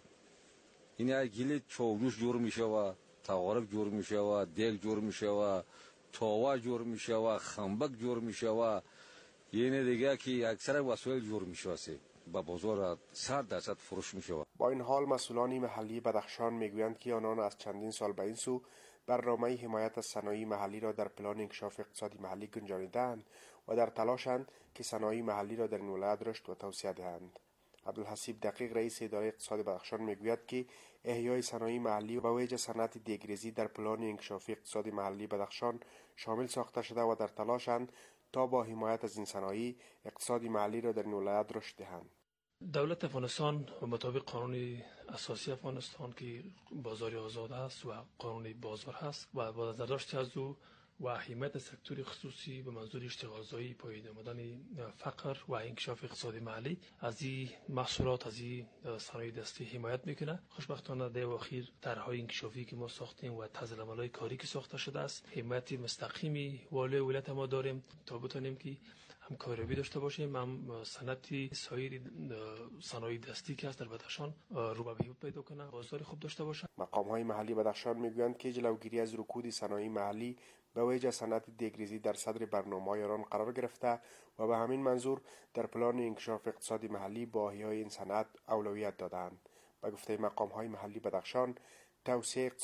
این یک گلیت چوجوش جور میشه و تغارق جور میشه و دیگ جور میشه و تاوا جور میشه و خنبک جور میشه و یعنی دیگه که اکثر وسایل جور میشه با بازار صد درصد فروش میشه. با این حال مسئولان محلی بدخشان میگویند که آنان از چندین سال به این سو برنامه حمایت از صنایع محلی را در پلان انکشاف اقتصادی محلی گنجانیدند و در تلاشند که صنایع محلی را در این ولایت رشد و توسعه دهند. عبدالحسیب دقیق رئیس اداره اقتصاد بدخشان میگوید که احیای صنایع محلی و ویژه صنعت دیگریزی در پلان انکشاف اقتصادی محلی بدخشان شامل ساخته شده و در تلاشند تا با حمایت از این صنایع اقتصادی محلی را در این ولایت رشد دهند. دولت افغانستان و مطابق قانون اساسی افغانستان که بازار آزاد است و قانون بازار هست و با نظر داشته از او و حمایت سکتور خصوصی به منظور اشتغالزایی، پایین آمدن فقر و انکشاف اقتصادی محلی از این محصولات، از این صنایع دستی حمایت میکنه. خوشبختانه در اخیر طرحهای انکشافی که ما ساختیم و طرز العمل‌های کاری که ساخته شده است، حمایت مستقیمی والای ولایت ما داریم تا بتونیم که همکاری داشته باشیم، هم صنعت سایر صنایع دستی که است در بدخشان رو به بهبود پیدا کنه، بازار خوب داشته باشه. مقام‌های محلی بدخشان میگویند که جلوگیری از رکود صنایع محلی به وجه صنعت دیگریزی در صدر برنامه‌های آن قرار گرفته و به همین منظور در پلان انکشاف اقتصادی محلی به احیای این صنعت اولویت دادند. به گفته مقام‌های محلی بدخشان، توسعه